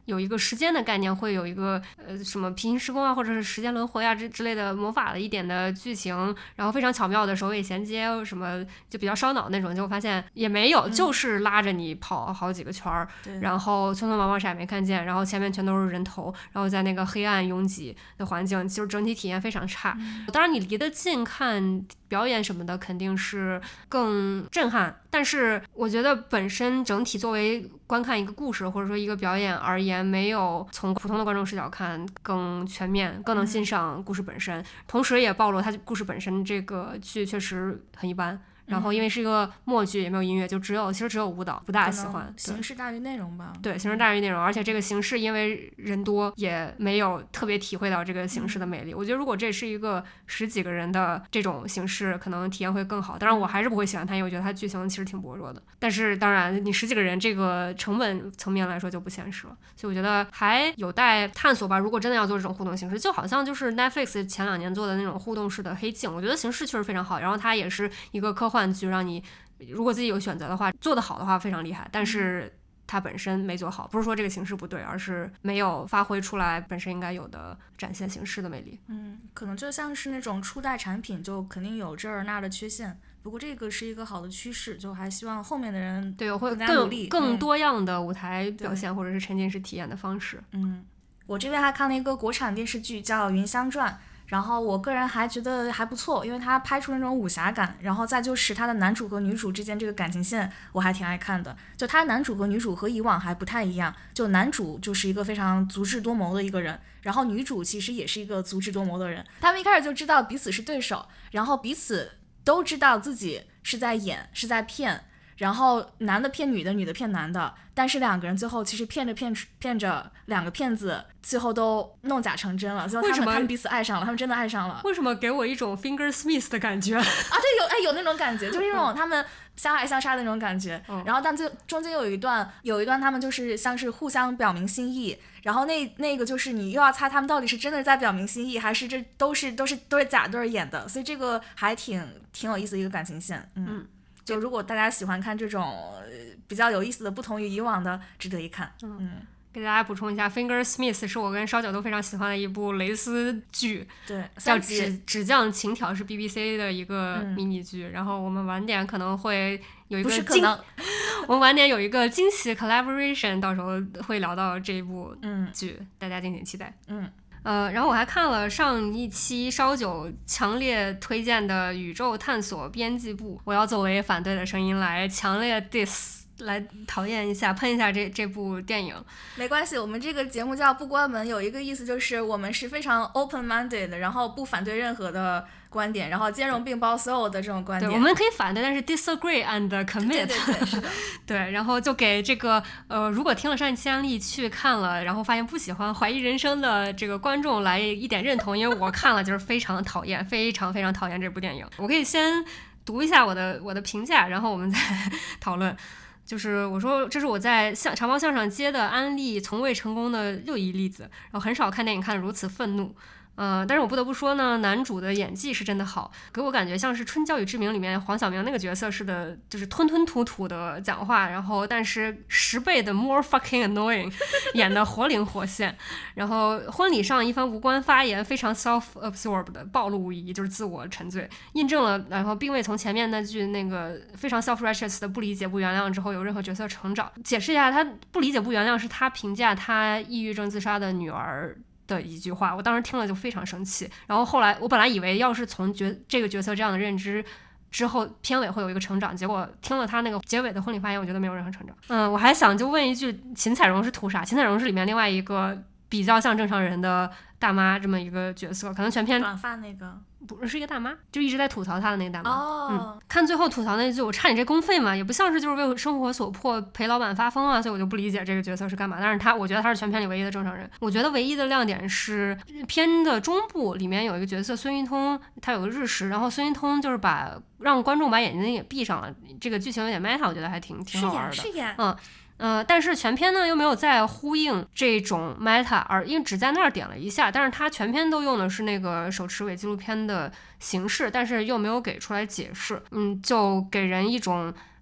有一个时间的概念，会有一个呃什么平行时空啊，或者是时间轮回啊之之类的魔法的一点的剧情，然后非常巧妙的首尾衔接，什么就比较烧脑那种，结果发现也没有， 嗯、 就是拉着你跑好几个圈儿，然后匆匆忙忙啥也没看见，然后前面全都是人头，然后在那个黑暗拥挤的环境，就是整体体验非常差。 嗯、 当然你离得近看表演什么的肯定是更震撼，但是我觉得本身整体作为观看一个故事或者说一个表演而言，没有从普通的观众视角看更全面，更能欣赏故事本身，嗯、同时也暴露它故事本身这个剧确实很一般。然后因为是一个默剧，也没有音乐，就只有其实只有舞蹈，不大喜欢。 形式大于内容吧。 对，形式大于内容，而且这个形式因为人多，也没有特别体会到这个形式的魅力。嗯、我觉得如果这是一个十几个人的这种形式，可能体验会更好。当然，我还是不会喜欢它，因为我觉得它剧情其实挺薄弱的。但是当然，你十几个人这个成本层面来说就不现实了，所以我觉得还有待探索吧。如果真的要做这种互动形式，就好像就是 Netflix 前两年做的那种互动式的黑镜，我觉得形式确实非常好，然后它也是一个科幻剧，让你如果自己有选择的话，做得好的话非常厉害，但是它本身没做好，不是说这个形式不对，而是没有发挥出来本身应该有的展现形式的魅力。 嗯，可能就像是那种初代产品，就肯定有这儿那儿的缺陷，不过这个是一个好的趋势，就还希望后面的人对会更加努力， 更更多样的舞台表现、嗯、或者是沉浸式体验的方式。 嗯，我这边还看了一个国产电视剧叫《云香传》，然后我个人还觉得还不错，因为它拍出那种武侠感，然后再就是它的男主和女主之间这个感情线我还挺爱看的。就它男主和女主和以往还不太一样，就男主就是一个非常足智多谋的一个人，然后女主其实也是一个足智多谋的人，他们一开始就知道彼此是对手，然后彼此都知道自己是在演是在骗，然后男的骗女的，女的骗男的，但是两个人最后其实骗着骗骗着，两个骗子最后都弄假成真了，最后他们他们彼此爱上了，他们真的爱上了。 为什么给我一种 Finger Smith 的感觉啊？ 对，有哎有那种感觉，就是那种他们相爱相杀的那种感觉。嗯、然后但最中间有一段有一段他们就是像是互相表明心意，然后那那个就是你又要猜他们到底是真的在表明心意，还是这都是都是都是假都是演的，所以这个还挺挺有意思的一个感情线。嗯。嗯，就如果大家喜欢看这种比较有意思的不同于以往的，值得一看。嗯，嗯给大家补充一下 Finger Smith 是我跟烧酒都非常喜欢的一部蕾丝剧， 对， 叫纸纸匠情调，是 B B C 的一个迷你剧、嗯、然后我们晚点可能会有一个不是可能我们晚点有一个惊喜 collaboration， 到时候会聊到这一部剧、嗯、大家敬请期待。 嗯呃，然后我还看了上一期烧酒强烈推荐的宇宙探索编辑部，我要作为反对的声音来强烈 diss， 来讨厌一下喷一下这这部电影。 没关系，我们这个节目叫不关门，有一个意思就是我们是非常 open minded 的，然后不反对任何的观点，然后兼容并包所有的这种观点。 对，我们可以反对，但是 disagree and commit。 对对对，是的。 对，然后就给这个呃，如果听了上一期案例去看了，然后发现不喜欢怀疑人生的这个观众来一点认同，因为我看了就是非常讨厌，非常非常讨厌这部电影。我可以先读一下我的我的评价，然后我们再讨论。就是我说这是我在向长毛向上接的安利从未成功的又一例子，然后很少看电影看得如此愤怒。呃，但是我不得不说呢，男主的演技是真的好，给我感觉像是《春娇与志明》里面黄晓明那个角色似的，就是吞吞吐吐的讲话，然后但是十倍的 more fucking annoying， 演得活灵活现。然后婚礼上一番无关发言，非常 self-absorbed 的暴露无遗，就是自我沉醉，印证了然后并未从前面那句那个非常 self-righteous 的不理解不原谅之后有任何角色成长。解释一下，他不理解不原谅是他评价他抑郁症自杀的女儿的一句话，我当时听了就非常生气。然后后来我本来以为要是从角这个角色这样的认知之后片尾会有一个成长，结果听了他那个结尾的婚礼发言，我觉得没有任何成长。嗯，我还想就问一句，秦彩荣是图啥？秦彩荣是里面另外一个比较像正常人的大妈这么一个角色，可能全片短发那个不是一个大妈，就一直在吐槽她的那个大妈。 哦， 嗯，看最后吐槽那句，我差你这公费嘛，也不像是就是为生活所迫陪老板发疯啊，所以我就不理解这个角色是干嘛。但是他，我觉得他是全片里唯一的正常人。我觉得唯一的亮点是片的中部里面有一个角色孙一通，他有个日食，然后孙一通就是把让观众把眼睛也闭上了，这个剧情有点 meta， 我觉得还挺挺好玩的。 是演是演， 嗯。呃，但是全片呢又没有再呼应这种 meta， 而因为只在那儿点了一下，但是它全片都用的是那个手持伪纪录片的形式，但是又没有给出来解释，嗯，就给人一种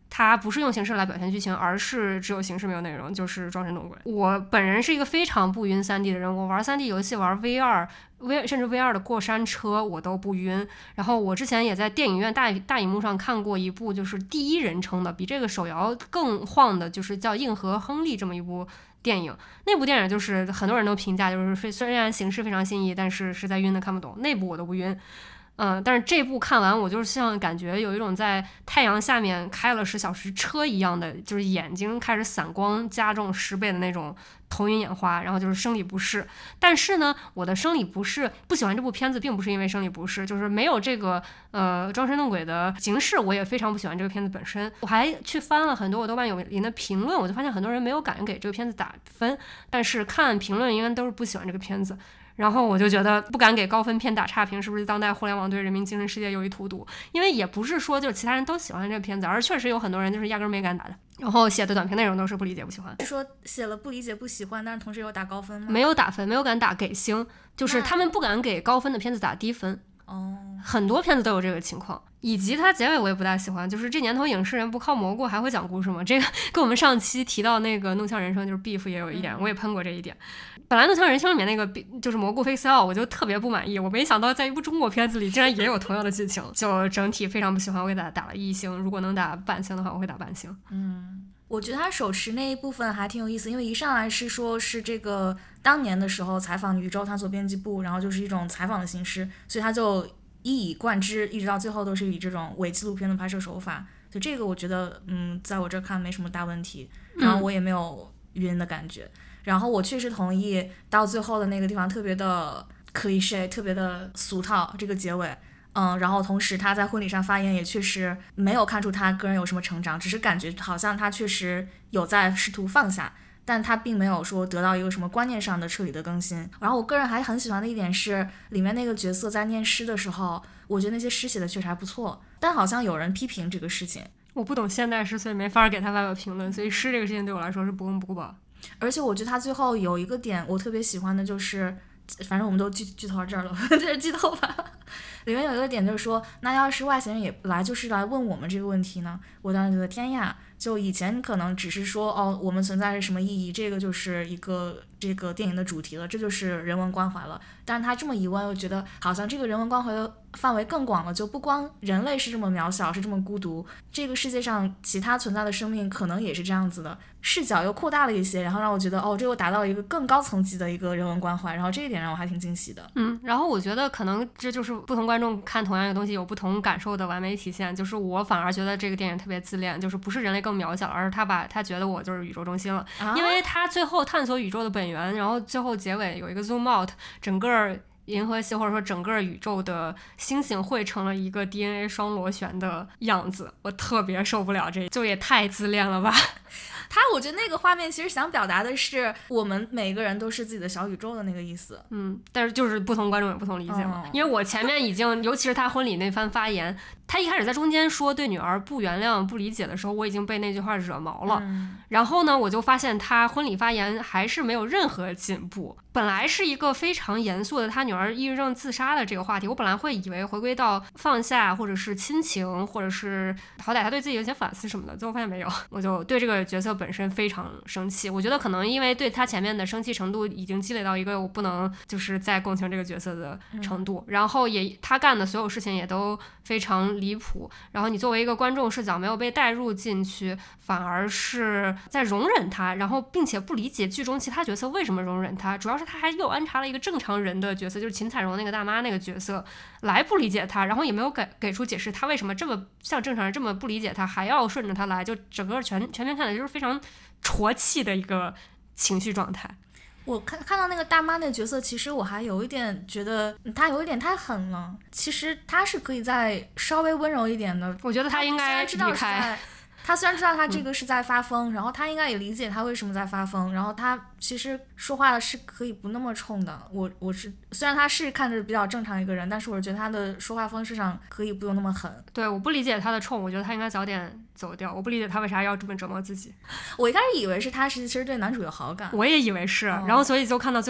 它不是用形式来表现剧情，而是只有形式没有内容，就是装神弄鬼。我本人是一个非常不晕 三 D 的人，我玩 三 D 游戏玩 V 二V 甚至 V 二 的过山车我都不晕。然后我之前也在电影院大大荧幕上看过一部就是第一人称的比这个手摇更晃的，就是叫《硬核亨利》这么一部电影。那部电影就是很多人都评价就是虽然形式非常新颖，但是实在晕的看不懂，那部我都不晕。嗯，但是这部看完我就是像感觉有一种在太阳下面开了十小时车一样的，就是眼睛开始散光加重十倍的那种头晕眼花，然后就是生理不适。但是呢，我的生理不适不喜欢这部片子并不是因为生理不适，就是没有这个呃装神弄鬼的形式，我也非常不喜欢这个片子本身。我还去翻了很多我豆瓣有人的评论，我就发现很多人没有敢给这个片子打分，但是看评论应该都是不喜欢这个片子。然后我就觉得不敢给高分片打差评，是不是当代互联网对人民精神世界有意荼毒？因为也不是说就是其他人都喜欢这个片子，而确实有很多人就是压根没敢打的，然后写的短评内容都是不理解不喜欢。 说写了不理解不喜欢，但是同时有打高分吗？ 没有打分，没有敢打给星，就是他们不敢给高分的片子打低分。 哦， 很多片子都有这个情况。以及它结尾我也不大喜欢，就是这年头影视人不靠蘑菇还会讲故事吗？这个跟我们上期提到那个怒呛人生就是 beef 也有一点，我也喷过这一点。本来怒呛人生里面那个就是蘑菇 face out 我就特别不满意，我没想到在一部中国片子里竟然也有同样的剧情，就整体非常不喜欢，我给它打了一星，如果能打半星的话我会打半星。 嗯，我觉得他手持那一部分还挺有意思，因为一上来是说是这个当年的时候采访宇宙探索编辑部，然后就是一种采访的形式，所以他就一以贯之，一直到最后都是以这种伪纪录片的拍摄手法，就这个我觉得嗯，在我这看没什么大问题，然后我也没有晕的感觉、嗯、然后我确实同意到最后的那个地方特别的 cliché 特别的俗套，这个结尾嗯，然后同时他在婚礼上发言也确实没有看出他个人有什么成长，只是感觉好像他确实有在试图放下，但他并没有说得到一个什么观念上的彻底的更新。然后我个人还很喜欢的一点是里面那个角色在念诗的时候，我觉得那些诗写的确实还不错，但好像有人批评这个事情。 我不懂现代诗，所以没法给他发表评论，所以诗这个事情对我来说是不公不顾吧。 而且我觉得他最后有一个点我特别喜欢的就是，反正我们都剧剧透到这儿了，这是剧透吧。里面有一个点就是说，那要是外星人也来就是来问我们这个问题呢，我当时觉得天呀，就以前可能只是说哦我们存在是什么意义，这个就是一个这个电影的主题了，这就是人文关怀了。但是他这么一问，我觉得好像这个人文关怀的范围更广了，就不光人类是这么渺小是这么孤独，这个世界上其他存在的生命可能也是这样子的，视角又扩大了一些，然后让我觉得哦这又达到一个更高层级的一个人文关怀，然后这一点让我还挺惊喜的。 嗯，然后我觉得可能这就是不同观众看同样一个东西有不同感受的完美体现，就是我反而觉得这个电影特别自恋，就是不是人类更渺小，而是他把他觉得我就是宇宙中心了、啊、因为他最后探索宇宙的本源，然后最后结尾有一个 zoom out， 整个银河系或者说整个宇宙的星星汇成了一个 D N A 双螺旋的样子，我特别受不了，这就也太自恋了吧。 他我觉得那个画面其实想表达的是我们每个人都是自己的小宇宙的那个意思。 嗯，但是就是不同观众有不同理解嘛、哦、因为我前面已经尤其是他婚礼那番发言，他一开始在中间说对女儿不原谅不理解的时候，我已经被那句话惹毛了、嗯、然后呢我就发现他婚礼发言还是没有任何进步。本来是一个非常严肃的他女儿抑郁症自杀的这个话题，我本来会以为回归到放下或者是亲情，或者是好歹他对自己有些反思什么的，最后发现没有，我就对这个角色本身非常生气。我觉得可能因为对他前面的生气程度已经积累到一个我不能就是再共情这个角色的程度、嗯、然后也他干的所有事情也都非常离谱，然后你作为一个观众视角没有被带入进去，反而是在容忍他，然后并且不理解剧中其他角色为什么容忍他，主要是他还又安插了一个正常人的角色，就是秦彩荣那个大妈那个角色来不理解他，然后也没有给给出解释他为什么这么像正常人这么不理解他还要顺着他来，就整个全全片看的就是非常戳气的一个情绪状态。 我看看到那个大妈那个角色，其实我还有一点觉得她有一点太狠了，其实她是可以再稍微温柔一点的。 我觉得她应该离开， 他虽然知道他这个是在发疯、嗯、然后他应该也理解他为什么在发疯，然后他其实说话是可以不那么冲的。我我是虽然他是看着比较正常一个人，但是我觉得他的说话方式上可以不用那么狠。 对，我不理解他的冲，我觉得他应该早点走掉，我不理解他为啥要这么折磨自己。 我一开始以为是他是其实对男主有好感， 我也以为是、哦、然后所以就看到最后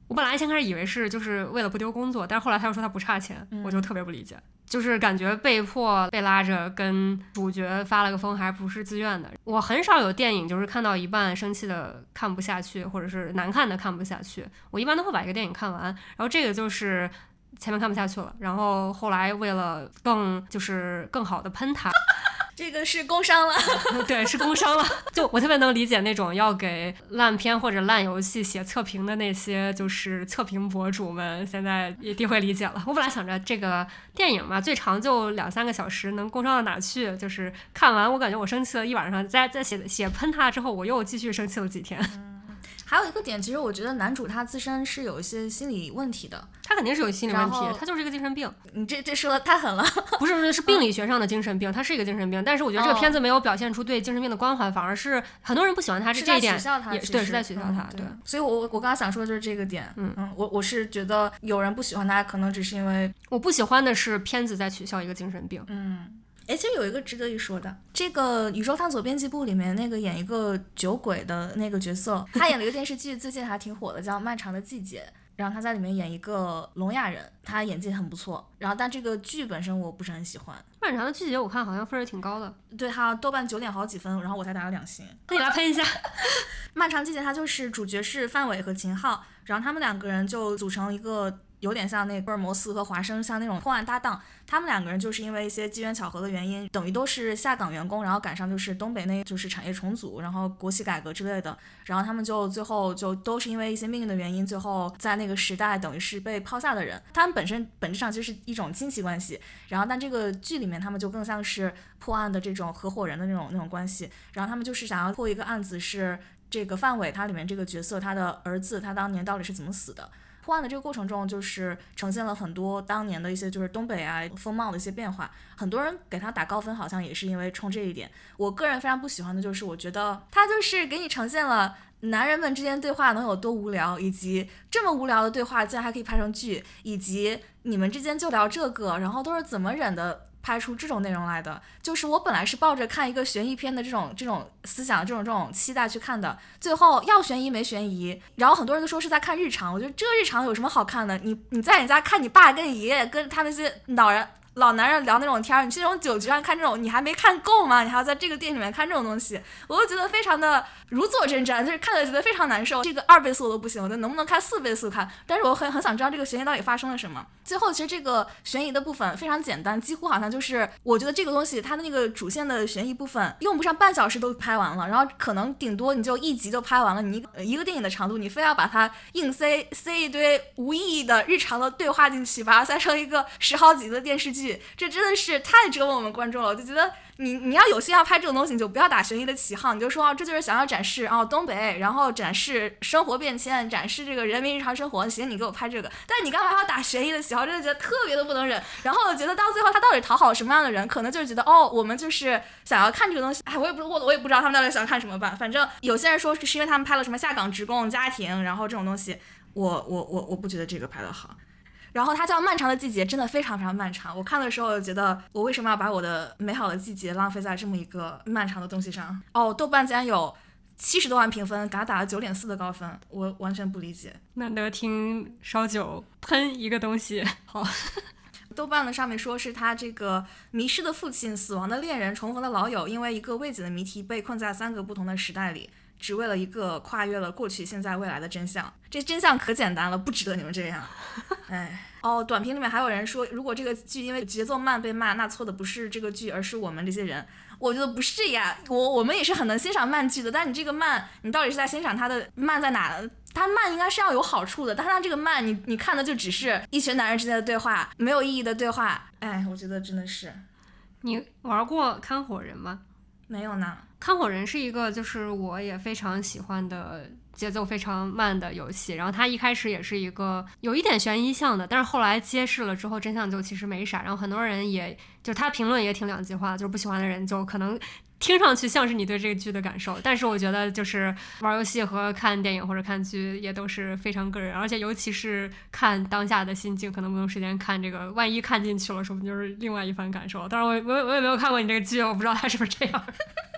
我本来先开始以为是就是为了不丢工作，但是后来他又说他不差钱， 嗯、 我就特别不理解，就是感觉被迫被拉着跟主角发了个疯，还不是自愿的。我很少有电影就是看到一半生气的看不下去，或者是难看的看不下去，我一般都会把一个电影看完。然后这个就是前面看不下去了，然后后来为了更就是更好的喷他。 这个是工伤了对，是工伤了。就我特别能理解那种要给烂片或者烂游戏写测评的那些就是测评博主们，现在一定会理解了。我本来想着这个电影嘛，最长就两三个小时，能工伤到哪去？就是看完我感觉我生气了一晚上，在在写写喷他之后，我又继续生气了几天。 嗯还有一个点，其实我觉得男主他自身是有一些心理问题的， 他肯定是有心理问题，他就是一个精神病。 你这这说的太狠了。 不是不是，是病理学上的精神病，他是一个精神病，但是我觉得这个片子没有表现出对精神病的关怀，反而是很多人不喜欢他， 是这一点也对是在取笑他、 嗯、对。所以我我刚刚想说的就是这个点，嗯嗯，我我是觉得有人不喜欢他，可能只是因为我不喜欢的是片子在取笑一个精神病， 嗯。哎，其实有一个值得一说的，这个宇宙探索编辑部里面那个演一个酒鬼的那个角色，他演了一个电视剧，最近还挺火的，叫《漫长的季节》，然后他在里面演一个聋哑人，他演技很不错。然后但这个剧本身我不是很喜欢。 漫长的季节我看好像分儿挺高的， 对，他豆瓣九点好几分，然后我才打了两星。 那你来喷一下。 漫长季节，他就是主角是范伟和秦昊，然后他们两个人就组成一个有点像那个福尔摩斯和华生像那种破案搭档。他们两个人就是因为一些机缘巧合的原因，等于都是下岗员工，然后赶上就是东北那就是产业重组，然后国企改革之类的，然后他们就最后就都是因为一些命运的原因，最后在那个时代等于是被抛下的人。他们本身本质上就是一种亲戚关系，然后但这个剧里面他们就更像是破案的这种合伙人的那种那种关系，然后他们就是想要破一个案子，是这个范伟他里面这个角色他的儿子他当年到底是怎么死的。破案的这个过程中，就是呈现了很多当年的一些就是东北啊风貌的一些变化，很多人给他打高分，好像也是因为冲这一点。我个人非常不喜欢的就是，我觉得他就是给你呈现了男人们之间对话能有多无聊，以及这么无聊的对话竟然还可以拍成剧，以及你们之间就聊这个，然后都是怎么忍的拍出这种内容来的。就是我本来是抱着看一个悬疑片的这种这种思想这种这种期待去看的，最后要悬疑没悬疑，然后很多人都说是在看日常，我觉得这日常有什么好看的？你你在你家看你爸跟你爷爷跟他那些老人老男人聊那种天，你去那种酒局上看这种，你还没看够吗？你还要在这个店里面看这种东西，我就觉得非常的如坐针毡，就是看着觉得非常难受。这个二倍速都不行，我能不能看四倍速看？但是我很很想知道这个悬疑到底发生了什么。最后其实这个悬疑的部分非常简单，几乎好像就是我觉得这个东西它的那个主线的悬疑部分用不上半小时都拍完了，然后可能顶多你就一集就拍完了。你一个一个电影的长度，你非要把它硬塞塞一堆无意义的日常的对话进去，把它塞成一个十好几的电视剧，这真的是太折磨我们观众了。我就觉得你你要有心要拍这种东西，你就不要打悬疑的旗号，你就说、哦、这就是想要展示哦东北，然后展示生活变迁，展示这个人民日常生活，行，你给我拍这个。但你干嘛要打悬疑的旗号？真的觉得特别的不能忍。然后我觉得到最后他到底讨好什么样的人？可能就是觉得哦，我们就是想要看这个东西。哎，我也不我我也不知道他们到底想看什么吧。反正有些人说是因为他们拍了什么下岗职工家庭，然后这种东西，我我我我不觉得这个拍得好。然后它叫漫长的季节，真的非常非常漫长。我看的时候觉得我为什么要把我的美好的季节浪费在这么一个漫长的东西上。哦，豆瓣竟然有七十多万评分，给他打了九点四的高分，我完全不理解。 难得听烧酒喷一个东西。好， 豆瓣的上面说是他这个迷失的父亲、死亡的恋人、重逢的老友，因为一个未解的谜题被困在三个不同的时代里，只为了一个跨越了过去、现在、未来的真相。这真相可简单了，不值得你们这样。哎，哦，短评里面还有人说，如果这个剧因为节奏慢被骂，那错的不是这个剧，而是我们这些人。我觉得不是呀，我我们也是很能欣赏慢剧的，但你这个慢，你到底是在欣赏它的慢在哪？它慢应该是要有好处的，但它这个慢，你你看的就只是一群男人之间的对话，没有意义的对话。哎，我觉得真的是。 你玩过看火人吗？ 没有呢。 看火人是一个就是我也非常喜欢的节奏非常慢的游戏，然后它一开始也是一个有一点悬疑向的，但是后来揭示了之后真相就其实没啥，然后很多人也就他评论也挺两极化的，就是不喜欢的人就可能听上去像是你对这个剧的感受，但是我觉得就是玩游戏和看电影或者看剧也都是非常个人，而且尤其是看当下的心境，可能不用时间看这个，万一看进去了说不定就是另外一番感受。当然我我我也没有看过你这个剧，我不知道它是不是这样。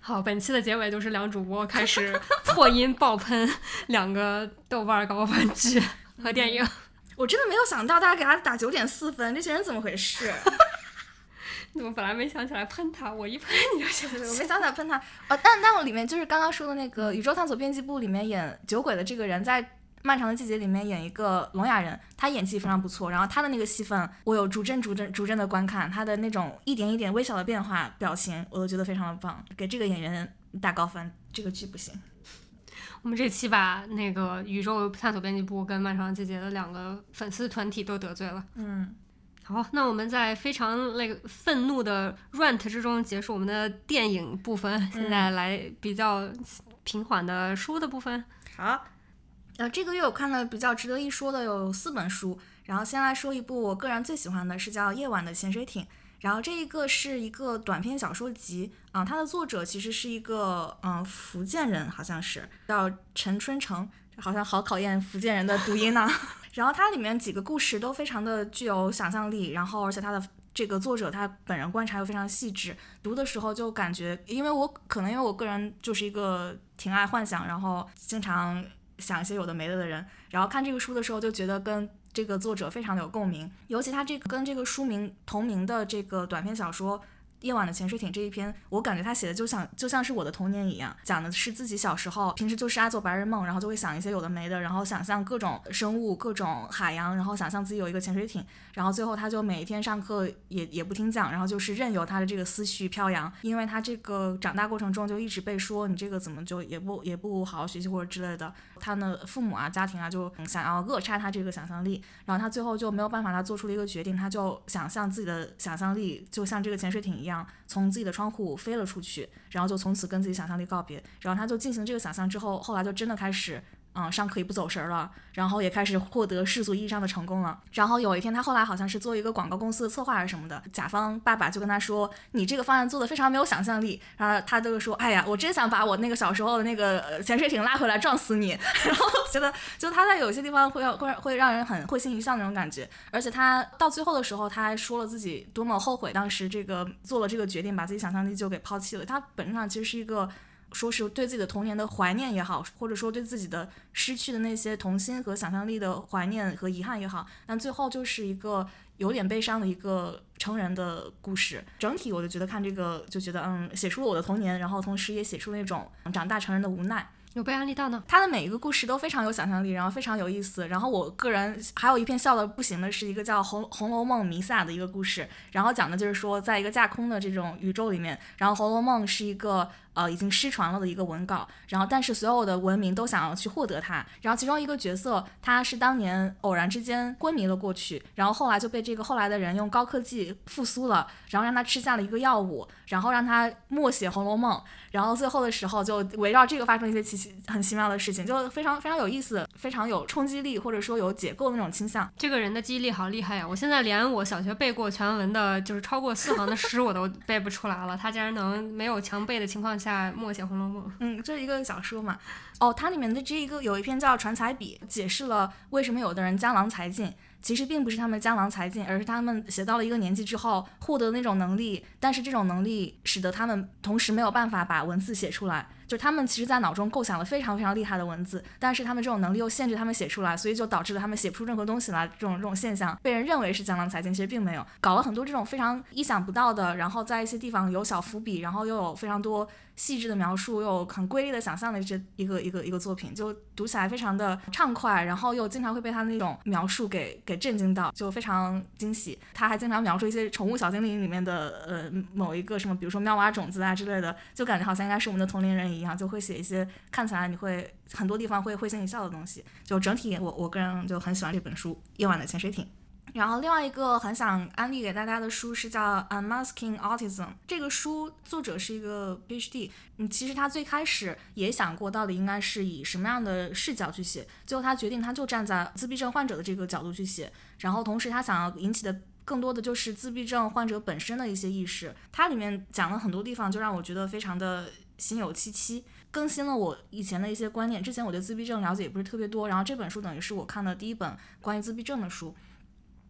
好，本期的结尾就是两主播开始破音爆喷两个豆瓣高分剧和电影。 我真的没有想到大家给他打九点四分，这些人怎么回事？ 我本来没想起来喷他，我一喷你就想起来。 我没想起来喷他。哦，但但我里面就是刚刚说的那个《宇宙探索编辑部》里面演酒鬼的这个人，在《漫长的季节》里面演一个聋哑人，他演技非常不错。然后他的那个戏份，我有逐帧逐帧逐帧的观看，他的那种一点一点微小的变化、表情，我都觉得非常的棒，给这个演员打高分。这个剧不行。 我们这期把那个宇宙探索编辑部跟漫长季节的两个粉丝团体都得罪了。 嗯， 好，那我们在非常那个愤怒的 rant 之中结束我们的电影部分，嗯、现在来比较平缓的书的部分。 好，呃，这个月我看了比较值得一说的有四本书，然后先来说一部我个人最喜欢的是叫《夜晚的潜水艇》。然后这一个是一个短篇小说集啊、呃，它的作者其实是一个嗯、呃、福建人，好像是叫陈春成，好像好考验福建人的读音呢。然后它里面几个故事都非常的具有想象力，然后而且它的这个作者他本人观察又非常细致，读的时候就感觉，因为我可能因为我个人就是一个挺爱幻想，然后经常想一些有的没的的人，然后看这个书的时候就觉得跟这个作者非常的有共鸣，尤其他这个跟这个书名同名的这个短篇小说《夜晚的潜水艇》这一篇，我感觉他写的就像就像是我的童年一样，讲的是自己小时候平时就是爱做白日梦，然后就会想一些有的没的，然后想象各种生物各种海洋，然后想象自己有一个潜水艇，然后最后他就每一天上课也也不听讲，然后就是任由他的这个思绪飘扬，因为他这个长大过程中就一直被说你这个怎么就也不也不好好学习或者之类的，他的父母啊家庭啊就想要扼杀他这个想象力，然后他最后就没有办法，他做出了一个决定，他就想象自己的想象力就像这个潜水艇一样从自己的窗户飞了出去，然后就从此跟自己想象力告别，然后他就进行这个想象之后，后来就真的开始嗯，上课也不走神了，然后也开始获得世俗意义上的成功了。然后有一天他后来好像是做一个广告公司的策划还是什么的，甲方爸爸就跟他说你这个方案做的非常没有想象力，然后他就说哎呀我真想把我那个小时候的那个潜水艇拉回来撞死你。然后觉得就他在有些地方会会会让人很会心一笑那种感觉，而且他到最后的时候他还说了自己多么后悔当时这个做了这个决定，把自己想象力就给抛弃了。他本质上其实是一个说是对自己的童年的怀念也好，或者说对自己的失去的那些童心和想象力的怀念和遗憾也好，但最后就是一个有点悲伤的一个成人的故事。整体我就觉得看这个就觉得嗯，写出了我的童年，然后同时也写出那种长大成人的无奈。 有被安利到呢？ 他的每一个故事都非常有想象力，然后非常有意思。然后我个人还有一篇笑的不行的是一个叫红《红楼梦》弥撒的一个故事，然后讲的就是说在一个架空的这种宇宙里面，然后《红楼梦》是一个呃已经失传了的一个文稿，然后但是所有的文明都想要去获得它，然后其中一个角色他是当年偶然之间昏迷了过去，然后后来就被这个后来的人用高科技复苏了，然后让他吃下了一个药物，然后让他默写《红楼梦》，然后最后的时候就围绕这个发生一些奇奇很奇妙的事情，就非常非常有意思，非常有冲击力，或者说有解构的那种倾向。 这个人的记忆力好厉害呀！我现在连我小学背过全文的就是超过四行的诗我都背不出来了，他竟然能没有强背的情况下默写《红楼梦》。 嗯，这是一个小说嘛。哦，它里面的这一个有一篇叫《传才笔》，解释了为什么有的人江郎才尽，其实并不是他们江郎才尽，而是他们写到了一个年纪之后获得那种能力，但是这种能力使得他们同时没有办法把文字写出来，就是他们其实在脑中构想了非常非常厉害的文字，但是他们这种能力又限制他们写出来，所以就导致了他们写不出任何东西来，这种这种现象被人认为是江郎才尽，其实并没有，搞了很多这种非常意想不到的，然后在一些地方有小伏笔，然后又有非常多细致的描述，又有很瑰丽的想象的这一个一个一个作品，就读起来非常的畅快，然后又经常会被他那种描述给给震惊到，就非常惊喜。他还经常描述一些宠物小精灵里面的呃某一个什么，比如说妙蛙种子啊之类的，就感觉好像应该是我们的同龄人一样，就会写一些看起来你会很多地方会会心一笑的东西。就整体我我个人就很喜欢这本书《夜晚的潜水艇》。然后另外一个很想安利给大家的书是叫 Unmasking Autism， 这个书作者是一个 P H D， 嗯，其实他最开始也想过到底应该是以什么样的视角去写，最后他决定他就站在自闭症患者的这个角度去写，然后同时他想要引起的更多的就是自闭症患者本身的一些意识，它里面讲了很多地方就让我觉得非常的心有戚戚，更新了我以前的一些观念。之前我对自闭症了解也不是特别多，然后这本书等于是我看的第一本关于自闭症的书。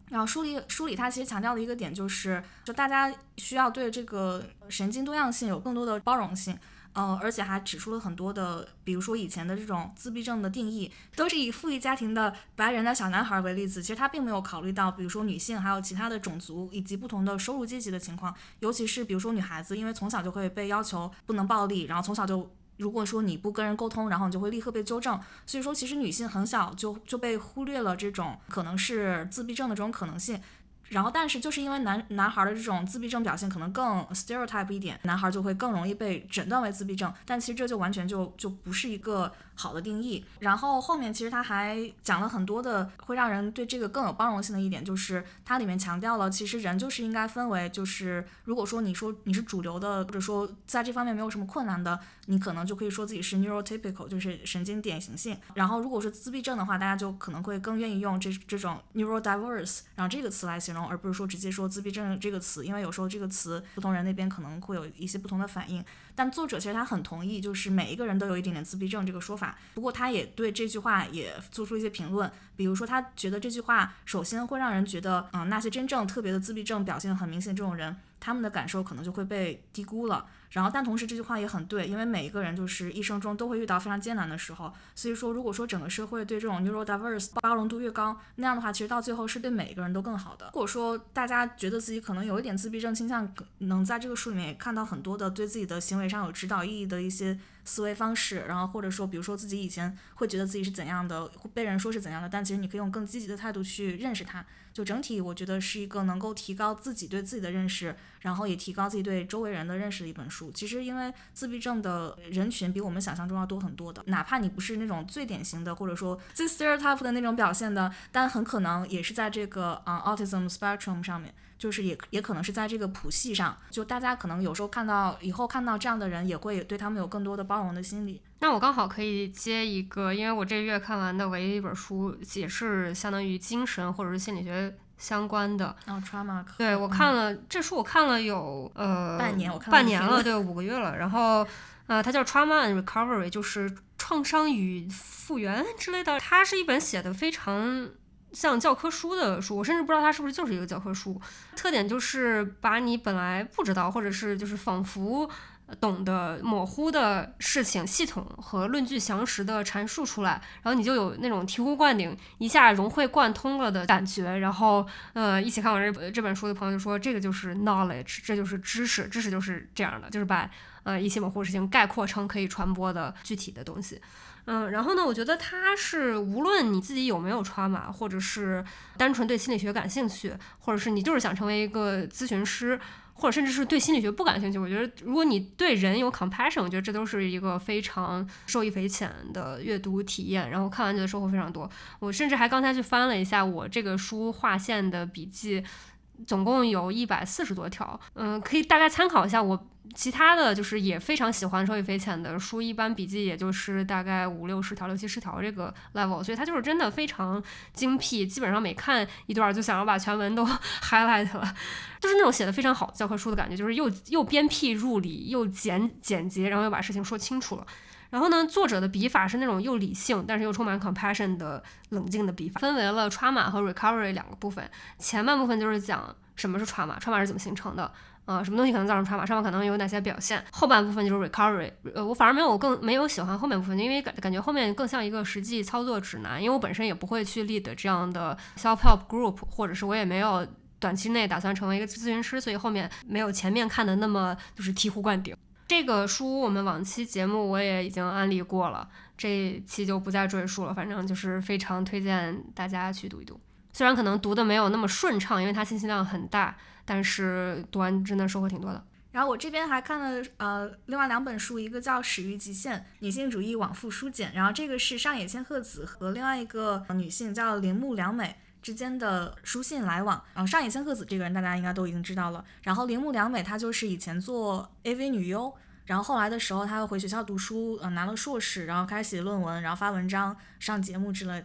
然后书里书里它其实强调的一个点就是，就大家需要对这个神经多样性有更多的包容性。呃，而且还指出了很多的，比如说以前的这种自闭症的定义，都是以富裕家庭的白人的小男孩为例子。其实他并没有考虑到，比如说女性还有其他的种族以及不同的收入阶级的情况，尤其是比如说女孩子，因为从小就会被要求不能暴力，然后从小就如果说你不跟人沟通，然后你就会立刻被纠正。所以说，其实女性很小就就被忽略了这种可能是自闭症的这种可能性。然后，但是就是因为男男孩的这种自闭症表现可能更 stereotype 一点，男孩就会更容易被诊断为自闭症，但其实这就完全就就不是一个好的定义。然后后面其实他还讲了很多的会让人对这个更有包容性的一点，就是它里面强调了，其实人就是应该分为，就是如果说你说你是主流的，或者说在这方面没有什么困难的，你可能就可以说自己是 neurotypical， 就是神经典型性。然后如果是自闭症的话，大家就可能会更愿意用这这种 neurodiverse， 然后这个词来形容，而不是说直接说自闭症这个词，因为有时候这个词不同人那边可能会有一些不同的反应。但作者其实他很同意，就是每一个人都有一点点自闭症这个说法。不过他也对这句话也做出一些评论，比如说他觉得这句话首先会让人觉得，嗯、呃，那些真正特别的自闭症表现很明显这种人，他们的感受可能就会被低估了。然后但同时这句话也很对，因为每一个人就是一生中都会遇到非常艰难的时候，所以说如果说整个社会对这种 neurodiverse 包容度越高，那样的话其实到最后是对每一个人都更好的。如果说大家觉得自己可能有一点自闭症倾向，能在这个书里面也看到很多的对自己的行为上有指导意义的一些思维方式，然后或者说比如说自己以前会觉得自己是怎样的，被人说是怎样的，但其实你可以用更积极的态度去认识它。就整体我觉得是一个能够提高自己对自己的认识，然后也提高自己对周围人的认识的一本书。其实因为自闭症的人群比我们想象中要多很多的，哪怕你不是那种最典型的或者说最 stereotype 的那种表现的，但很可能也是在这个、uh, autism spectrum 上面，就是也也可能是在这个谱系上，就大家可能有时候看到以后看到这样的人，也会对他们有更多的包容的心理。 那我刚好可以接一个，因为我这个月看完的唯一一本书也是相当于精神或者是心理学相关的。 哦 trauma。 对，我看了、嗯、这书我看了有呃半年，我看了半年了，对，五个月了。然后呃，它叫 Trauma and Recovery， 就是创伤与复原之类的。它是一本写的非常像教科书的书，我甚至不知道它是不是就是一个教科书。特点就是把你本来不知道或者是就是仿佛懂得模糊的事情系统和论据详实的阐述出来，然后你就有那种醍醐灌顶一下融会贯通了的感觉。然后呃，一起看完这这本书的朋友就说，这个就是 knowledge， 这就是知识，知识就是这样的，就是把呃一些模糊的事情概括成可以传播的具体的东西。嗯，然后呢，我觉得它是无论你自己有没有 trauma， 或者是单纯对心理学感兴趣，或者是你就是想成为一个咨询师，或者甚至是对心理学不感兴趣，我觉得如果你对人有 compassion， 我觉得这都是一个非常受益匪浅的阅读体验。然后看完觉得收获非常多。我甚至还刚才去翻了一下我这个书划线的笔记，总共有一百四十多条，嗯，可以大概参考一下。我其他的就是也非常喜欢受益匪浅的书，一般笔记也就是大概五六十条、六七十条这个 level， 所以它就是真的非常精辟，基本上每看一段就想要把全文都 highlight 了，就是那种写的非常好的教科书的感觉，就是又又鞭辟入里，又简简洁，然后又把事情说清楚了。然后呢，作者的笔法是那种又理性但是又充满 compassion 的冷静的笔法，分为了 trauma 和 recovery 两个部分。前半部分就是讲什么是 trauma， trauma 是怎么形成的，呃，什么东西可能造成 trauma， trauma 可能有哪些表现。后半部分就是 recovery， 呃，我反而没有更没有喜欢后面部分，因为感感觉后面更像一个实际操作指南，因为我本身也不会去 lead 这样的 self help group， 或者是我也没有短期内打算成为一个咨询师，所以后面没有前面看的那么就是醍醐灌顶。这个书我们往期节目我也已经安利过了，这一期就不再赘述了，反正就是非常推荐大家去读一读。虽然可能读的没有那么顺畅，因为它信息量很大，但是读完真的收获挺多的。 然后我这边还看了呃另外两本书，一个叫《始于极限：女性主义往复书简》，然后这个是上野千鹤子和另外一个女性叫铃木良美之间的书信来往。然后上野千鹤子这个人大家应该都已经知道了，然后铃木良美她就是以前做 A V 女优，然后后来的时候她又回学校读书，呃拿了硕士，然后开始写论文，然后发文章上节目之类的。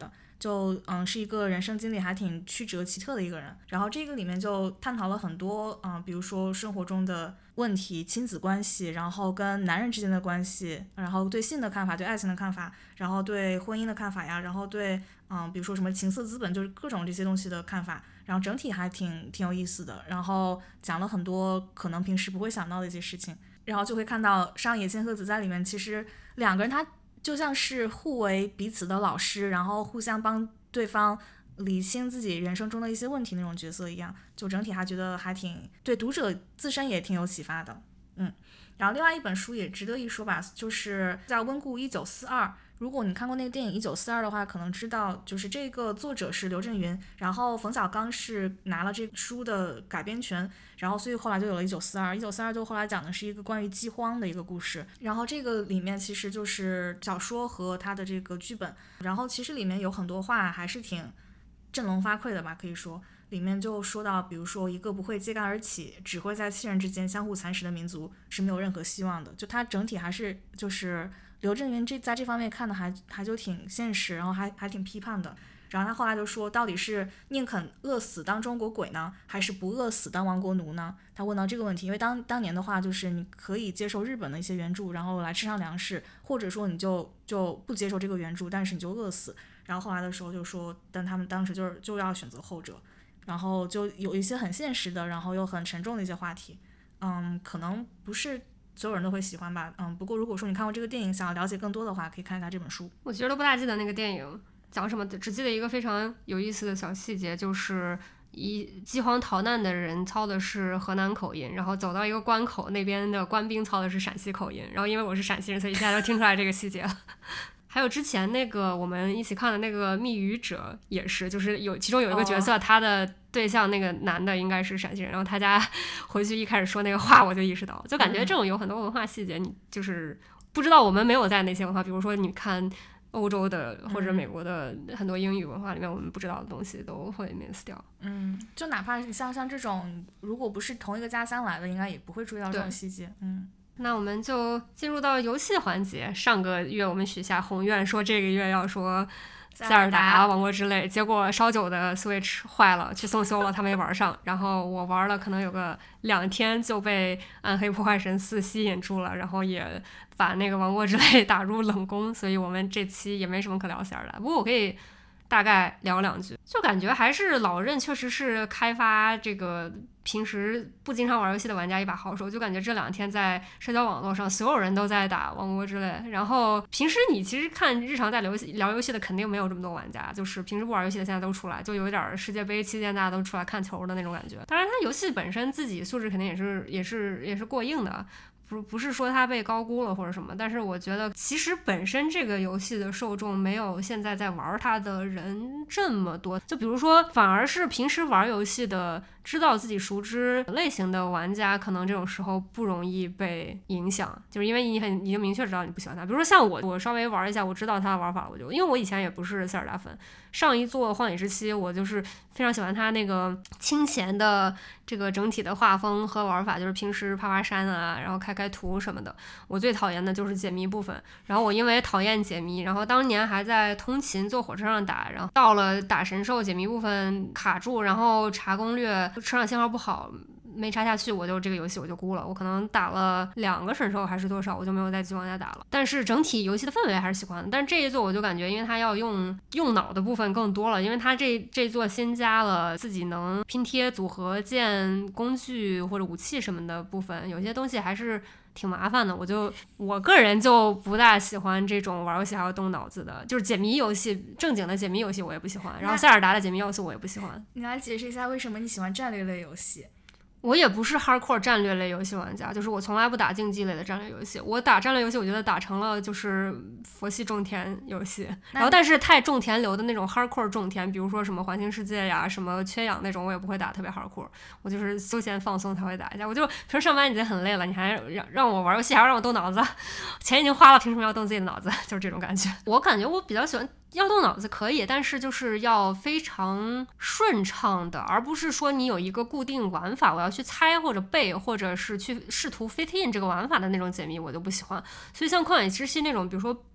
就嗯是一个人生经历还挺曲折奇特的一个人。然后这个里面就探讨了很多嗯，比如说生活中的问题、亲子关系，然后跟男人之间的关系，然后对性的看法、对爱情的看法，然后对婚姻的看法呀，然后对嗯比如说什么情色资本，就是各种这些东西的看法。然后整体还挺挺有意思的，然后讲了很多可能平时不会想到的一些事情。然后就会看到上野千鹤子在里面，其实两个人他就像是互为彼此的老师，然后互相帮对方理清自己人生中的一些问题那种角色一样，就整体还觉得还挺对读者自身也挺有启发的。嗯，然后另外一本书也值得一说吧，就是叫温故一九四二。如果你看过那个电影一九四二的话，可能知道就是这个作者是刘震云，然后冯小刚是拿了这书的改编权，然后所以后来就有了一九四二。一九四二就后来讲的是一个关于饥荒的一个故事，然后这个里面其实就是小说和他的这个剧本，然后其实里面有很多话还是挺振聋发聩的吧，可以说里面就说到，比如说一个不会揭竿而起，只会在亲人之间相互蚕食的民族是没有任何希望的。就它整体还是就是刘震云这在这方面看的还还就挺现实，然后还还挺批判的。然后他后来就说，到底是宁肯饿死当中国鬼呢，还是不饿死当亡国奴呢？他问到这个问题，因为当当年的话，就是你可以接受日本的一些援助，然后来吃上粮食，或者说你就就不接受这个援助，但是你就饿死。然后后来的时候就说，但他们当时就是就要选择后者，然后就有一些很现实的，然后又很沉重的一些话题。嗯，可能不是所有人都会喜欢吧。嗯，不过如果说你看过这个电影，想要了解更多的话，可以看一下这本书。 我觉得都不大记得那个电影讲什么，只记得一个非常有意思的小细节，就是一饥荒逃难的人操的是河南口音，然后走到一个关口，那边的官兵操的是陕西口音，然后因为我是陕西人，所以一下就听出来这个细节了。还有之前那个我们一起看的那个《密语者》也是，就是有其中有一个角色，他的对象那个男的应该是陕西人，然后他家回去一开始说那个话，我就意识到，就感觉这种有很多文化细节，你就是不知道我们没有在那些文化，比如说你看欧洲的或者美国的很多英语文化里面，我们不知道的东西都会 miss 掉。 嗯，就哪怕像像这种，如果不是同一个家乡来的，应该也不会注意到这种细节。嗯。 那我们就进入到游戏环节。上个月我们许下宏愿，说这个月要说塞尔达王国之泪，结果烧酒的 Switch 坏了，去送修了，他没玩上。然后我玩了可能有个两天就被暗黑破坏神四吸引住了，然后也把那个王国之泪打入冷宫，所以我们这期也没什么可聊塞尔达。不过我可以大概聊两句，就感觉还是老任确实是开发这个平时不经常玩游戏的玩家一把好手，就感觉这两天在社交网络上所有人都在打王国之泪，然后平时你其实看日常在聊聊游戏的肯定没有这么多玩家，就是平时不玩游戏的现在都出来，就有点世界杯期间大家都出来看球的那种感觉。当然它游戏本身自己素质肯定也是也是也是过硬的，不不是说它被高估了或者什么，但是我觉得其实本身这个游戏的受众没有现在在玩它的人这么多，就比如说反而是平时玩游戏的知道自己熟知类型的玩家，可能这种时候不容易被影响，就是因为你很已经明确知道你不喜欢它。比如说像我我稍微玩一下，我知道它的玩法，我就因为我以前也不是塞尔达粉，上一座荒野之息我就是非常喜欢它那个清闲的这个整体的画风和玩法，就是平时爬爬山啊，然后开开图什么的。我最讨厌的就是解谜部分，然后我因为讨厌解谜，然后当年还在通勤坐火车上打，然后到了打神兽解谜部分卡住，然后查攻略车上信号不好没查下去，我就这个游戏我就估了，我可能打了两个神兽还是多少，我就没有再继续往下打了。但是整体游戏的氛围还是喜欢的，但是这一座我就感觉因为它要用用脑的部分更多了，因为它这这座新加了自己能拼贴组合建工具或者武器什么的部分，有些东西还是挺麻烦的，我就我个人就不大喜欢这种玩游戏还要动脑子的，就是解谜游戏，正经的解谜游戏我也不喜欢，然后塞尔达的解谜要素我也不喜欢。 你来解释一下为什么你喜欢战略类游戏？ 我也不是 hardcore 战略类游戏玩家，就是我从来不打竞技类的战略游戏，我打战略游戏我觉得打成了就是佛系种田游戏，然后但是太种田流的那种 hardcore 种田，比如说什么环形世界呀，什么缺氧那种，我也不会打特别 hardcore， 我就是休闲放松才会打一下。我就平时上班已经很累了，你还让让我玩游戏，还要让我动脑子，钱已经花了，凭什么要动自己的脑子？就是这种感觉。我感觉我比较喜欢要动脑子可以，但是就是要非常顺畅的，而不是说你有一个固定玩法，我要去猜或者背，或者是去试图 fit in 这个玩法的那种解谜，我就不喜欢。所以像旷野之息那种，比如说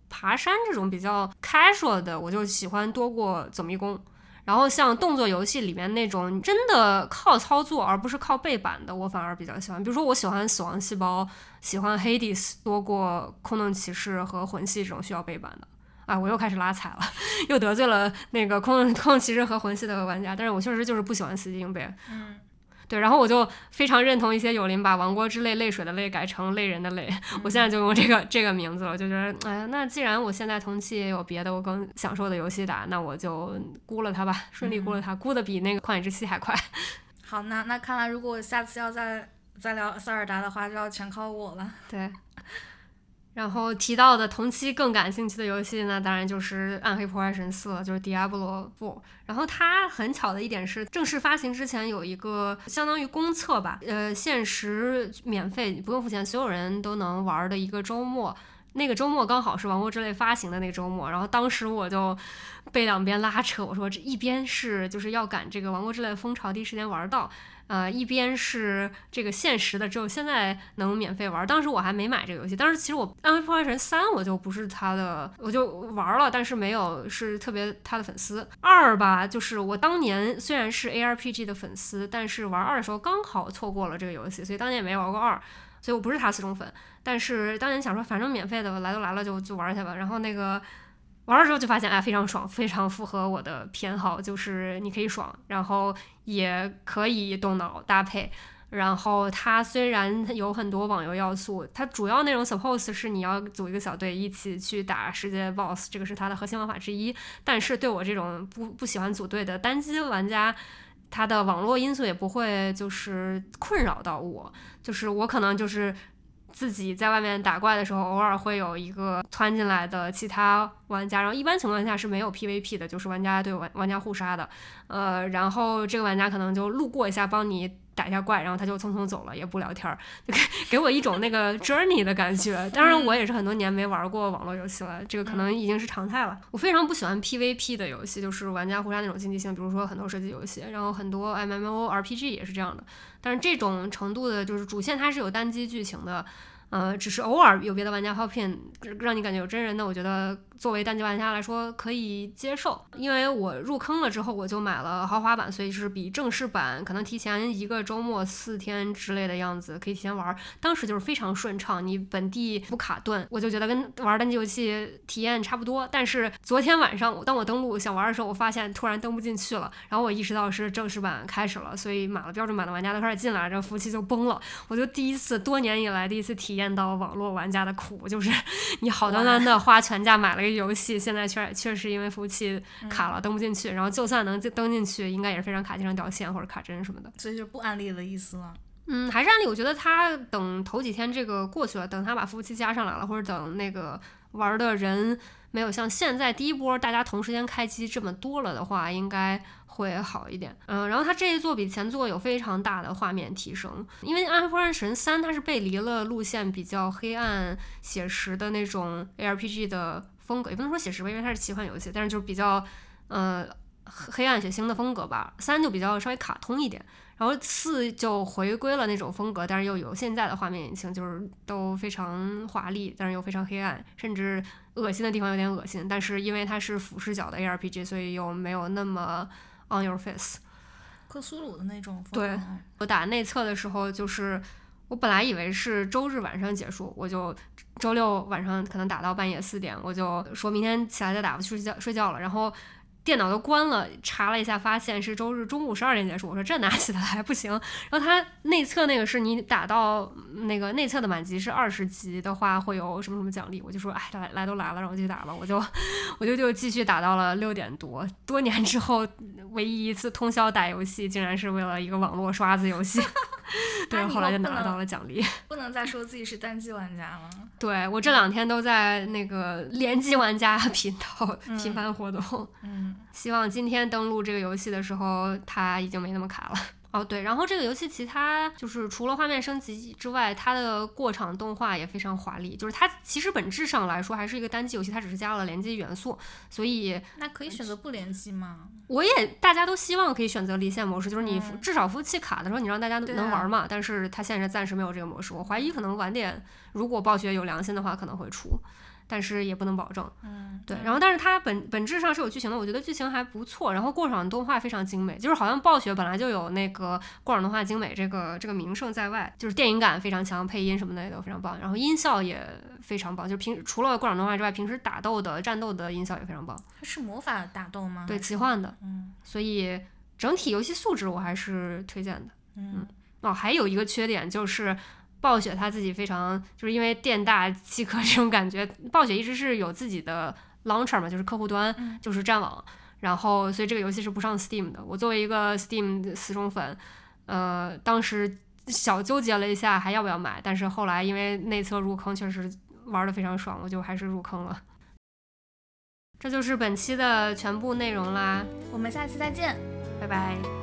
爬山这种比较 casual 的，我就喜欢多过走迷宫。然后像动作游戏里面那种真的靠操作而不是靠背板的，我反而比较喜欢。比如说我喜欢死亡细胞，喜欢 Hades 多过空洞骑士和魂系这种需要背板的。啊，我又开始拉踩了，又得罪了那个空洞空洞骑士和魂系的玩家，但是我确实就是不喜欢死记硬背。 嗯， 对，然后我就非常认同一些友邻把王国之泪泪水的泪改成泪人的泪，嗯、我现在就用这个这个名字了，就觉得哎，那既然我现在同期也有别的我更享受的游戏打，那我就估了它吧，顺利估了它，估的比那个旷野之息还快。 好，那那看来如果下次要再再聊塞尔达的话，就要全靠我了。 对。然后提到的同期更感兴趣的游戏呢，当然就是《暗黑破坏神四》了，就是 Diablo 四。然后它很巧的一点是，正式发行之前有一个相当于公测吧，呃，限时免费，不用付钱，所有人都能玩的一个周末。那个周末刚好是《王国之泪》发行的那个周末，然后当时我就被两边拉扯，我说这一边是就是要赶这个《王国之泪》风潮第一时间玩到。呃，一边是这个限时的，只有现在能免费玩。当时我还没买这个游戏，当时其实我《暗黑破坏神三》我就不是他的，我就玩了，但是没有是特别他的粉丝。二吧，就是我当年虽然是 A R P G 的粉丝，但是玩二的时候刚好错过了这个游戏，所以当年也没玩过二，所以我不是他死忠粉。但是当年想说，反正免费的来都来了就就玩一下吧。然后那个。玩的时候就发现哎，非常爽，非常符合我的偏好，就是你可以爽，然后也可以动脑搭配。然后它虽然有很多网游要素，它主要内容 suppose 是你要组一个小队一起去打世界 boss， 这个是它的核心玩法之一。但是对我这种不不喜欢组队的单机玩家，它的网络因素也不会就是困扰到我，就是我可能就是自己在外面打怪的时候，偶尔会有一个窜进来的其他玩家，然后一般情况下是没有 P V P 的，就是玩家对玩玩家互杀的，呃，然后这个玩家可能就路过一下帮你打一下怪，然后他就匆匆走了，也不聊天，就给给我一种那个 journey 的感觉。当然我也是很多年没玩过网络游戏了，这个可能已经是常态了。我非常不喜欢 P V P 的游戏，就是玩家互杀那种竞技性，比如说很多射击游戏，然后很多 M M O R P G 也是这样的。但是这种程度的就是主线它是有单机剧情的，呃，只是偶尔有别的玩家 hop in 让你感觉有真人的，我觉得作为单机玩家来说可以接受。因为我入坑了之后我就买了豪华版，所以是比正式版可能提前一个周末四天之类的样子可以提前玩，当时就是非常顺畅，你本地不卡顿，我就觉得跟玩单机游戏体验差不多。但是昨天晚上当我登录想玩的时候，我发现突然登不进去了，然后我意识到是正式版开始了，所以买了标准版的玩家都开始进来，这服务器就崩了。我就第一次多年以来第一次体验到网络玩家的苦，就是你好端端的花全价买了个游戏，现在确确实因为服务器卡了登不进去，然后就算能登进去应该也是非常卡，经常掉线或者卡帧什么的， 所以就不安利的意思了。 嗯，还是安利。我觉得他等头几天这个过去了，等他把服务器加上来了，或者等那个玩的人没有像现在第一波大家同时间开机这么多了的话，应该会好一点。嗯，然后它这一座比前作有非常大的画面提升，因为《暗黑破坏神三》它是背离了路线比较黑暗写实的那种 A R P G 的风格，也不能说写实吧，因为它是奇幻游戏，但是就是比较呃黑暗血腥的风格吧。三就比较稍微卡通一点，然后四就回归了那种风格，但是又有现在的画面引擎，就是都非常华丽，但是又非常黑暗，甚至恶心的地方有点恶心。但是因为它是俯视角的 A R P G， 所以又没有那么 on your face， 克苏鲁的那种风格。 对，我打内测的时候，就是我本来以为是周日晚上结束，我就周六晚上可能打到半夜四点，我就说明天起来再打，不去睡觉睡觉了，然后电脑都关了，查了一下发现是周日中午十二点结束，我说这哪起得来，不行。然后它内测那个是你打到那个内测的满级是二十级的话会有什么什么奖励，我就说哎来来都来了让我继续打吧，我就我就就继续打到了六点多，多年之后唯一一次通宵打游戏竟然是为了一个网络刷子游戏对，后来就拿到了奖励。 不能再说自己是单机玩家了。 对，我这两天都在那个联机玩家频道频繁活动。 嗯， 希望今天登录这个游戏的时候它已经没那么卡了。哦对，然后这个游戏其他就是除了画面升级之外，它的过场动画也非常华丽，就是它其实本质上来说还是一个单机游戏，它只是加了联机元素，所以那可以选择不联机吗？ 我也大家都希望可以选择离线模式，就是你至少服务器卡的时候你让大家能玩嘛、啊、但是它现在暂时没有这个模式，我怀疑可能晚点如果暴雪有良心的话可能会出。 但是也不能保证。 嗯， 对。然后但是它本本质上是有剧情的，我觉得剧情还不错。然后过场动画非常精美，就是好像暴雪本来就有那个过场动画精美这个这个名声在外，就是电影感非常强，配音什么的也都非常棒，然后音效也非常棒，就是平除了过场动画之外，平时打斗的战斗的音效也非常棒。 它是魔法打斗吗？ 对，奇幻的。 嗯， 所以整体游戏素质我还是推荐的。 嗯， 嗯哦，还有一个缺点就是暴雪他自己非常就是因为店大欺客这种感觉，暴雪一直是有自己的 launcher 嘛，就是客户端， 嗯、 就是战网，然后所以这个游戏是不上 Steam 的。我作为一个 Steam 死忠粉，呃，当时小纠结了一下还要不要买，但是后来因为内测入坑确实玩得非常爽，我就还是入坑了。这就是本期的全部内容啦， 我们下期再见， 拜拜。